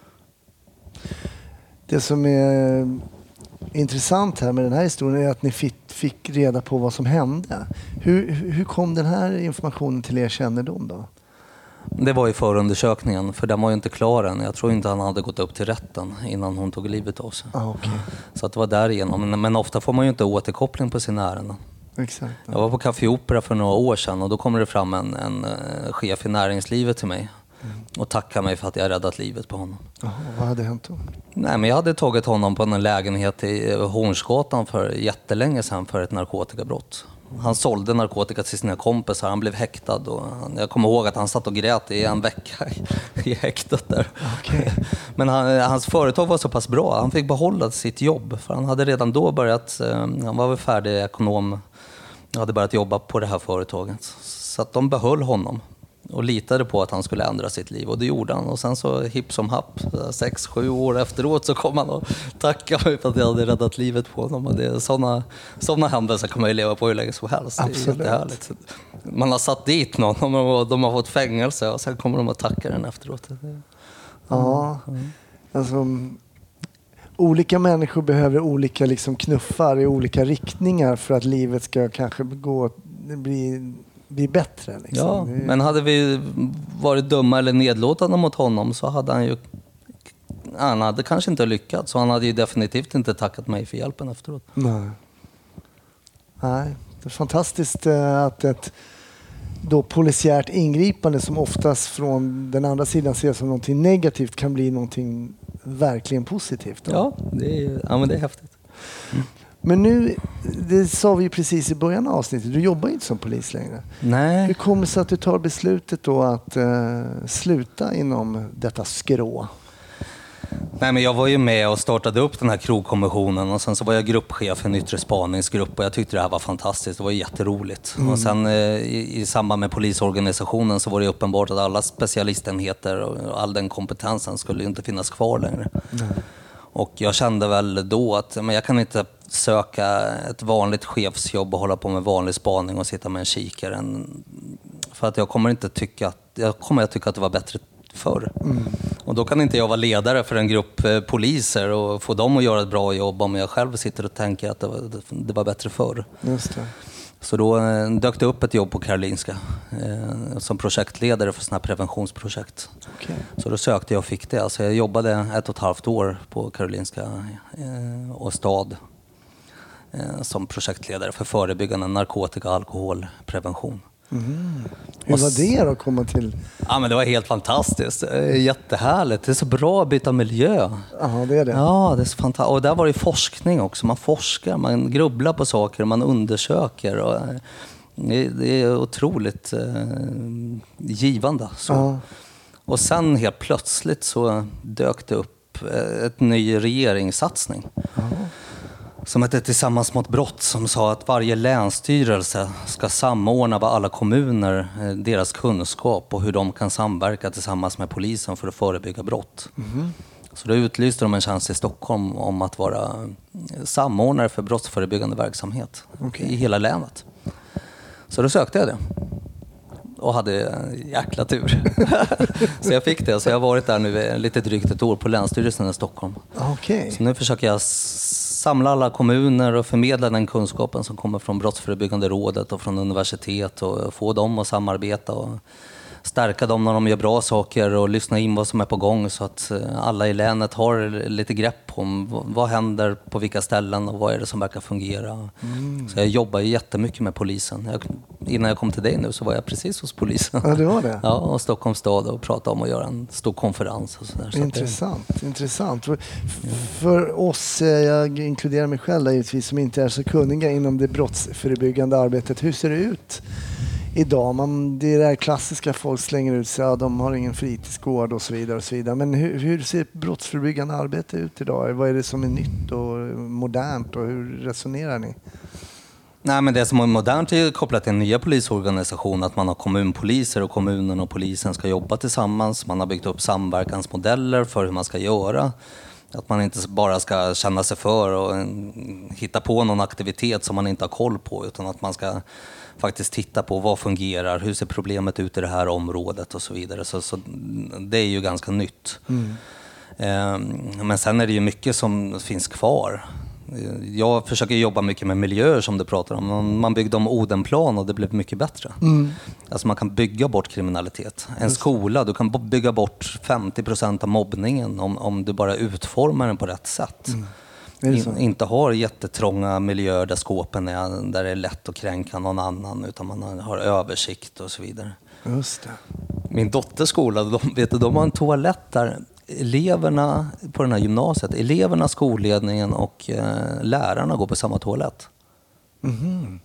Det som är intressant här med den här historien är att ni fick, fick reda på vad som hände. Hur, hur kom den här informationen till er kännedom då? Det var i förundersökningen, för den var ju inte klar än. Jag tror inte han hade gått upp till rätten innan hon tog livet av sig. Ah, okay. Så att det var därigenom. Men, men ofta får man ju inte återkoppling på sina ärenden. Exakt. Ja. Jag var på Café Opera för några år sedan och då kom det fram en, en chef i näringslivet till mig. Mm. Och tackade mig för att jag räddat livet på honom. Aha, vad hade hänt då? Nej, men jag hade tagit honom på en lägenhet i Hornsgatan för jättelänge sedan för ett narkotikabrott. Han sålde narkotika till sina kompisar, han blev häktad och han, jag kommer ihåg att han satt och grät i en vecka i, i häktet där. Okay. Men han, hans företag var så pass bra, han fick behålla sitt jobb för han hade redan då börjat, han var väl färdig ekonom, hade börjat jobba på det här företaget. Så att de behöll honom och litade på att han skulle ändra sitt liv, och det gjorde han. Och sen så hipp som happ, sex, sju år efteråt så kom han och tackade mig för att jag hade räddat livet på honom. Och det är sådana, sådana händelser kan man ju leva på hur länge som helst. Absolut. Det är jättehärligt. Man har satt dit någon och de har fått fängelse och sen kommer de att tacka den efteråt. Ja, alltså olika människor behöver olika liksom knuffar i olika riktningar för att livet ska kanske gå, bli bli bättre. Liksom. Ja, men hade vi varit dumma eller nedlåtande mot honom så hade han ju, han hade kanske inte lyckats, så han hade ju definitivt inte tackat mig för hjälpen efteråt. Nej. Nej, det är fantastiskt att ett då polisiärt ingripande som oftast från den andra sidan ses som någonting negativt kan bli någonting verkligen positivt. Då. Ja, det är, ja, men det är häftigt. Mm. Men nu, det sa vi precis i början av avsnittet, du jobbar inte som polis längre. Nej. Hur kommer det sig att du tar beslutet då att uh, sluta inom detta skrå? Nej, men jag var ju med och startade upp den här krogkommissionen och sen så var jag gruppchef för en yttre spaningsgrupp och jag tyckte det här var fantastiskt, det var jätteroligt. Mm. Och sen eh, i, i samband med polisorganisationen så var det uppenbart att alla specialistenheter och all den kompetensen skulle ju inte finnas kvar längre. Mm. Och jag kände väl då att men jag kan inte söka ett vanligt chefsjobb och hålla på med vanlig spaning och sitta med en kikare. För att jag kommer inte tycka att, jag kommer att tycka att det var bättre förr. Mm. Och då kan inte jag vara ledare för en grupp eh, poliser och få dem att göra ett bra jobb om jag själv sitter och tänker att det var, det var bättre förr. Just det. Så då eh, dök det upp ett jobb på Karolinska eh, som projektledare för sådana här preventionsprojekt. Okay. Så då sökte jag och fick det. Alltså jag jobbade ett och ett halvt år på Karolinska eh, och stad eh, som projektledare för förebyggande narkotika- och alkoholprevention. Mm. Hur var det då att komma till? Ja, men det var helt fantastiskt. Jättehärligt. Det är så bra att byta miljö. Ja, det är det. Ja, det är så fantastiskt. Och där var det forskning också. Man forskar, man grubblar på saker, man undersöker. Och det är otroligt eh, givande. Så. Ja. Och sen helt plötsligt så dök det upp ett ny regeringssatsning. Ja. Som hette Tillsammans mot brott, som sa att varje länsstyrelse ska samordna vad alla kommuner, deras kunskap och hur de kan samverka tillsammans med polisen för att förebygga brott. Mm. Så då utlyste de en tjänst i Stockholm om att vara samordnare för brottsförebyggande verksamhet okay. i hela länet. Så då sökte jag det. Och hade jäkla tur. Så jag fick det. Så jag har varit där nu lite drygt ett år på Länsstyrelsen i Stockholm. Okay. Så nu försöker jag samla alla kommuner och förmedla den kunskapen som kommer från Brottsförebyggande rådet och från universitet och få dem att samarbeta och stärka dem när de gör bra saker och lyssna in vad som är på gång så att alla i länet har lite grepp om vad händer på vilka ställen och vad är det som verkar fungera. Mm. Så jag jobbar ju jättemycket med polisen. Jag, innan jag kom till dig nu så var jag precis hos polisen. Ja, det var det? Ja, och Stockholms stad och pratade om att göra en stor konferens och sådär. Intressant, så det... intressant. För, för oss, jag inkluderar mig själv givetvis, som inte är så kunniga inom det brottsförebyggande arbetet. Hur ser det ut idag? Man, det är det här klassiska, folk slänger ut sig, ja, de har ingen fritidsgård och så vidare. Och så vidare. Men hur, hur ser brottsförebyggande arbete ut idag? Vad är det som är nytt och modernt och hur resonerar ni? Nej, men det som är modernt är kopplat till en nya polisorganisation, att man har kommunpoliser och kommunen och polisen ska jobba tillsammans. Man har byggt upp samverkansmodeller för hur man ska göra. Att man inte bara ska känna sig för och hitta på någon aktivitet som man inte har koll på, utan att man ska faktiskt titta på vad fungerar, hur ser problemet ut i det här området och så vidare. Så, så det är ju ganska nytt. Mm. Eh, men sen är det ju mycket som finns kvar. Jag försöker jobba mycket med miljöer som du pratar om. Man byggde om Odenplan och det blev mycket bättre. Mm. Alltså man kan bygga bort kriminalitet. En skola, du kan bygga bort femtio procent av mobbningen om, om du bara utformar den på rätt sätt. Mm. In, inte har jättetrånga miljöer där skåpen är, där det är lätt att kränka någon annan, utan man har, har översikt och så vidare. Just det. Min dotters skola, de, vet du, de har en toalett där eleverna på den här gymnasiet, eleverna, skolledningen och eh, lärarna går på samma toalett. Mm.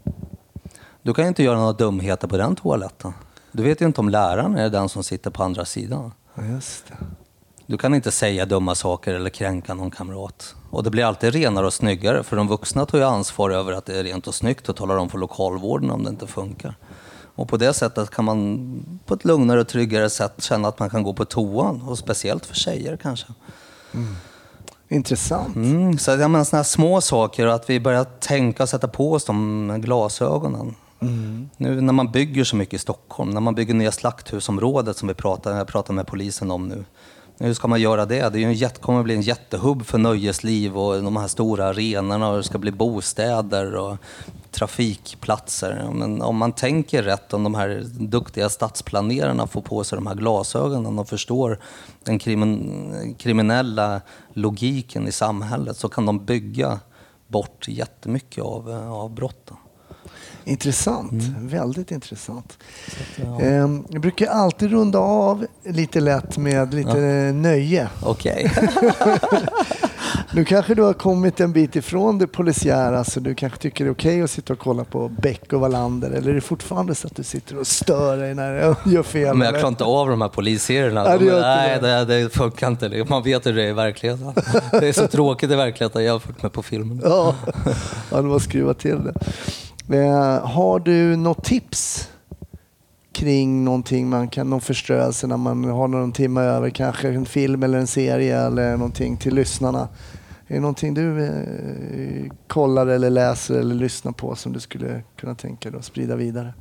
Du kan ju inte göra några dumheter på den toaletten. Du vet ju inte om läraren är den som sitter på andra sidan. Just det. Du kan inte säga dumma saker eller kränka någon kamrat. Och det blir alltid renare och snyggare, för de vuxna tar ju ansvar över att det är rent och snyggt och talar om för lokalvården om det inte funkar. Och på det sättet kan man på ett lugnare och tryggare sätt känna att man kan gå på toan. Och speciellt för tjejer kanske. Mm. Intressant. Mm, så jag menar sådana här små saker, att vi börjar tänka och sätta på oss de glasögonen. Mm. Nu när man bygger så mycket i Stockholm, när man bygger nya slakthusområdet som vi pratar, jag pratar med polisen om nu. Hur ska man göra det? Det är ju en jätte, kommer att bli en jättehubb för nöjesliv och de här stora arenorna, och det ska bli bostäder och trafikplatser. Men om man tänker rätt, om de här duktiga stadsplanerarna får på sig de här glasögonen och förstår den krimin- kriminella logiken i samhället, så kan de bygga bort jättemycket av, av brotten. Intressant, mm. väldigt intressant. Så, ja. eh, jag brukar alltid runda av lite lätt med lite ja. nöje. Okej. Okay. Nu kanske du har kommit en bit ifrån det polisiära, så du kanske tycker det är okej okay att sitta och kolla på Beck och Wallander, eller är det fortfarande så att du sitter och stör dig när jag gör fel? Men jag klarar inte av de här polisserierna. Nej, det, Nej det, det funkar inte. Man vet hur det är i verkligheten. Det är så tråkigt i verkligheten jämfört med på filmen. Ja, ja, du måste skruva till det. Eh, har du något tips kring någonting man kan, någon förströelse när man har någon timme över, kanske en film eller en serie eller någonting till lyssnarna? Är det någonting du eh, kollar eller läser eller lyssnar på som du skulle kunna tänka dig att sprida vidare?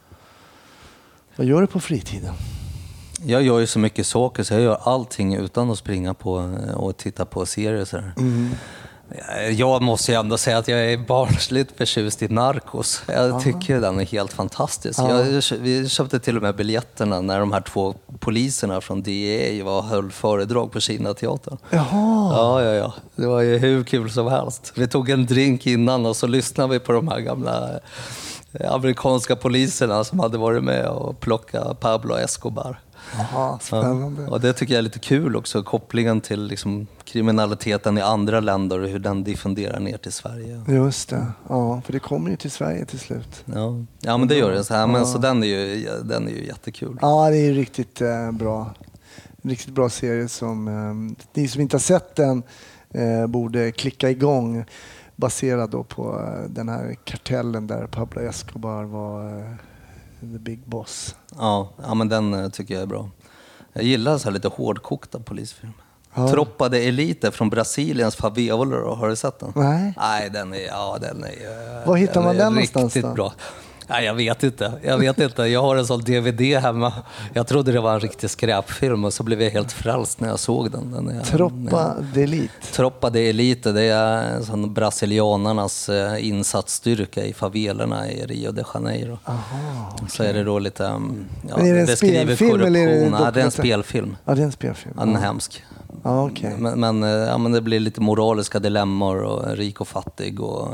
Vad gör du på fritiden? Jag gör ju så mycket saker, så jag gör allting utan att springa på och titta på serier så här. Mm. Jag måste ju ändå säga att jag är barnsligt förtjust i Narcos. Jag Aha. tycker den är helt fantastisk. Jag, vi köpte till och med biljetterna när de här två poliserna från D E A var höll föredrag på Kina-teatern. Jaha. Ja, ja, ja. Det var ju hur kul som helst. Vi tog en drink innan och så lyssnade vi på de här gamla amerikanska poliserna som hade varit med och plockat Pablo Escobar. Aha, spännande. Ja, och det tycker jag är lite kul också, kopplingen till liksom kriminaliteten i andra länder och hur den diffunderar ner till Sverige. Just det, ja, för det kommer ju till Sverige till slut. Ja, ja men det gör det så här, men ja. Så den är ju, den är ju jättekul. Ja, det är ju riktigt eh, bra. Riktigt bra serie som eh, ni som inte har sett den eh, borde klicka igång, baserad då på eh, den här kartellen där Pablo Escobar var eh, the big boss. Ja, ja, men den tycker jag är bra. Jag gillar så här lite hårdkokta polisfilmer. Ja. Troppade eliter från Brasiliens faveler. Har du sett den? Nej. Nej, den är, ja, den är, var hittar man den, den någonstans riktigt då? Bra. Nej, jag vet inte. Jag vet inte. Jag har en sån D V D hemma. Jag trodde det var en riktig skräpfilm och så blev jag helt frälst när jag såg den. den jag, Troppa d'Elite. Troppa d'Elite, det är sån brasilianarnas insatsstyrka i favelerna i Rio de Janeiro. Aha, okay. Så är det då lite... Ja, men är det en spelfilm eller är det en ja, det är en spelfilm. Ja, det är en spelfilm. Ja, den är hemsk. Ah, okay. men, men, ja, men det blir lite moraliska dilemmor och rik och fattig och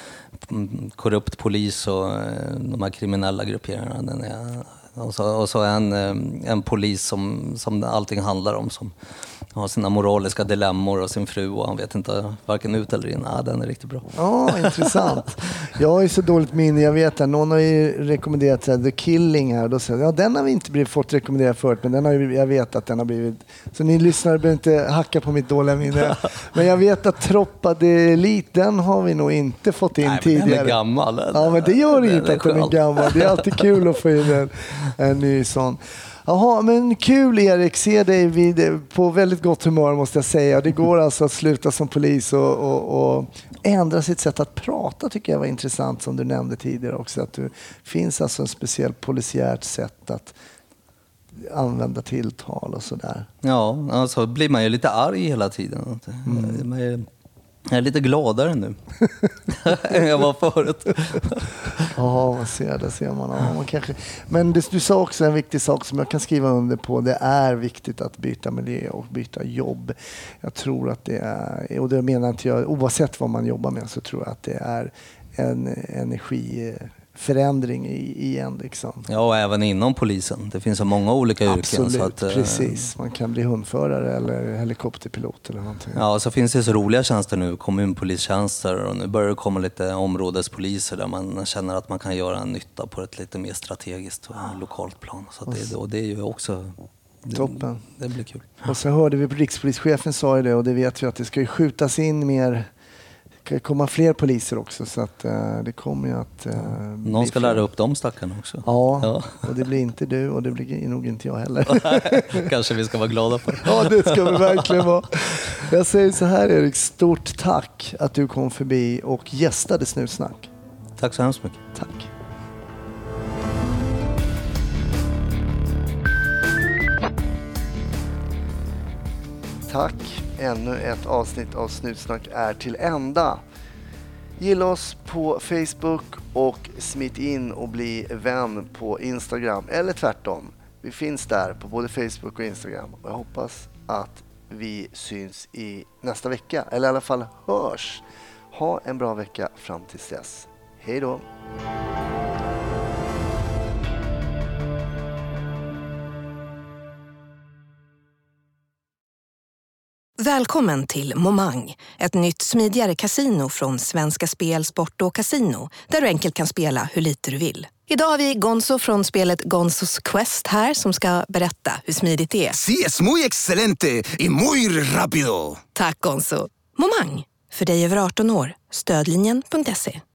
korrupt polis och de här kriminella grupperingarna. Den är, och, så, och så en, en polis som, som allting handlar om, som har sina moraliska dilemmor och sin fru och han vet inte varken ut eller in. Ja, den är riktigt bra. Ja, ah, intressant. Jag har ju så dåligt minne, jag vet att någon har ju rekommenderat så här, The Killing här. Då säger, ja, den har vi inte blivit, fått rekommendera förut, men den har ju, jag vet att den har blivit... Så ni lyssnare behöver inte hacka på mitt dåliga minne. Men jag vet att Troppa d'Elite, den har vi nog inte fått in. Nej, tidigare. Den är gammal. Ja, men det gör det inte att den är gammal. Det är alltid kul att få in en, en ny sån. Jaha, men kul Erik, se dig vid, på väldigt gott humör måste jag säga. Det går alltså att sluta som polis och, och, och ändra sitt sätt att prata, tycker jag var intressant, som du nämnde tidigare också. Att det finns alltså en speciell polisiärt sätt att använda tilltal och sådär. Ja, alltså blir man ju lite arg hela tiden. Mm. Man är, jag är lite gladare nu än jag var förut. Ja, man ser det, ser man. Ja, man kanske... Men det, du sa också en viktig sak som jag kan skriva under på. Det är viktigt att byta miljö och byta jobb. Jag tror att det är, och det menar inte jag, oavsett vad man jobbar med, så tror jag att det är en energiförändring igen. Liksom. Ja, och även inom polisen. Det finns så många olika yrken. Absolut, så att, precis. Man kan bli hundförare eller helikopterpilot eller någonting. Ja, och så finns det så roliga tjänster nu, kommunpolistjänster, och nu börjar det komma lite områdespoliser där man känner att man kan göra en nytta på ett lite mer strategiskt och lokalt plan. Så att det, och det är ju också... Det, toppen. Det blir kul. Och så hörde vi på rikspolischefen sa ju det, och det vet vi att det ska ju skjutas in mer. Det ska komma fler poliser också, så att uh, det kommer ju att... Uh, Någon ska lära upp de stackarna också. Ja, ja, och det blir inte du och det blir nog inte jag heller. Kanske vi ska vara glada för. Ja, det ska vi verkligen vara. Jag säger så här Erik, stort tack att du kom förbi och gästade Snutsnack. Tack så hemskt mycket. Tack. Tack. Ännu ett avsnitt av Snutsnack är till ända. Gilla oss på Facebook och smit in och bli vän på Instagram. Eller tvärtom. Vi finns där på både Facebook och Instagram. Och jag hoppas att vi syns i nästa vecka. Eller i alla fall hörs. Ha en bra vecka fram tills dess. Hej då! Välkommen till Momang, ett nytt smidigare kasino från Svenska Spel, Sport och Casino, där du enkelt kan spela hur lite du vill. Idag har vi Gonzo från spelet Gonzos Quest här som ska berätta hur smidigt det är. Sí, es muy excelente y muy rápido. Tack Gonzo. Momang, för dig över arton år. Stödlinjen punkt se.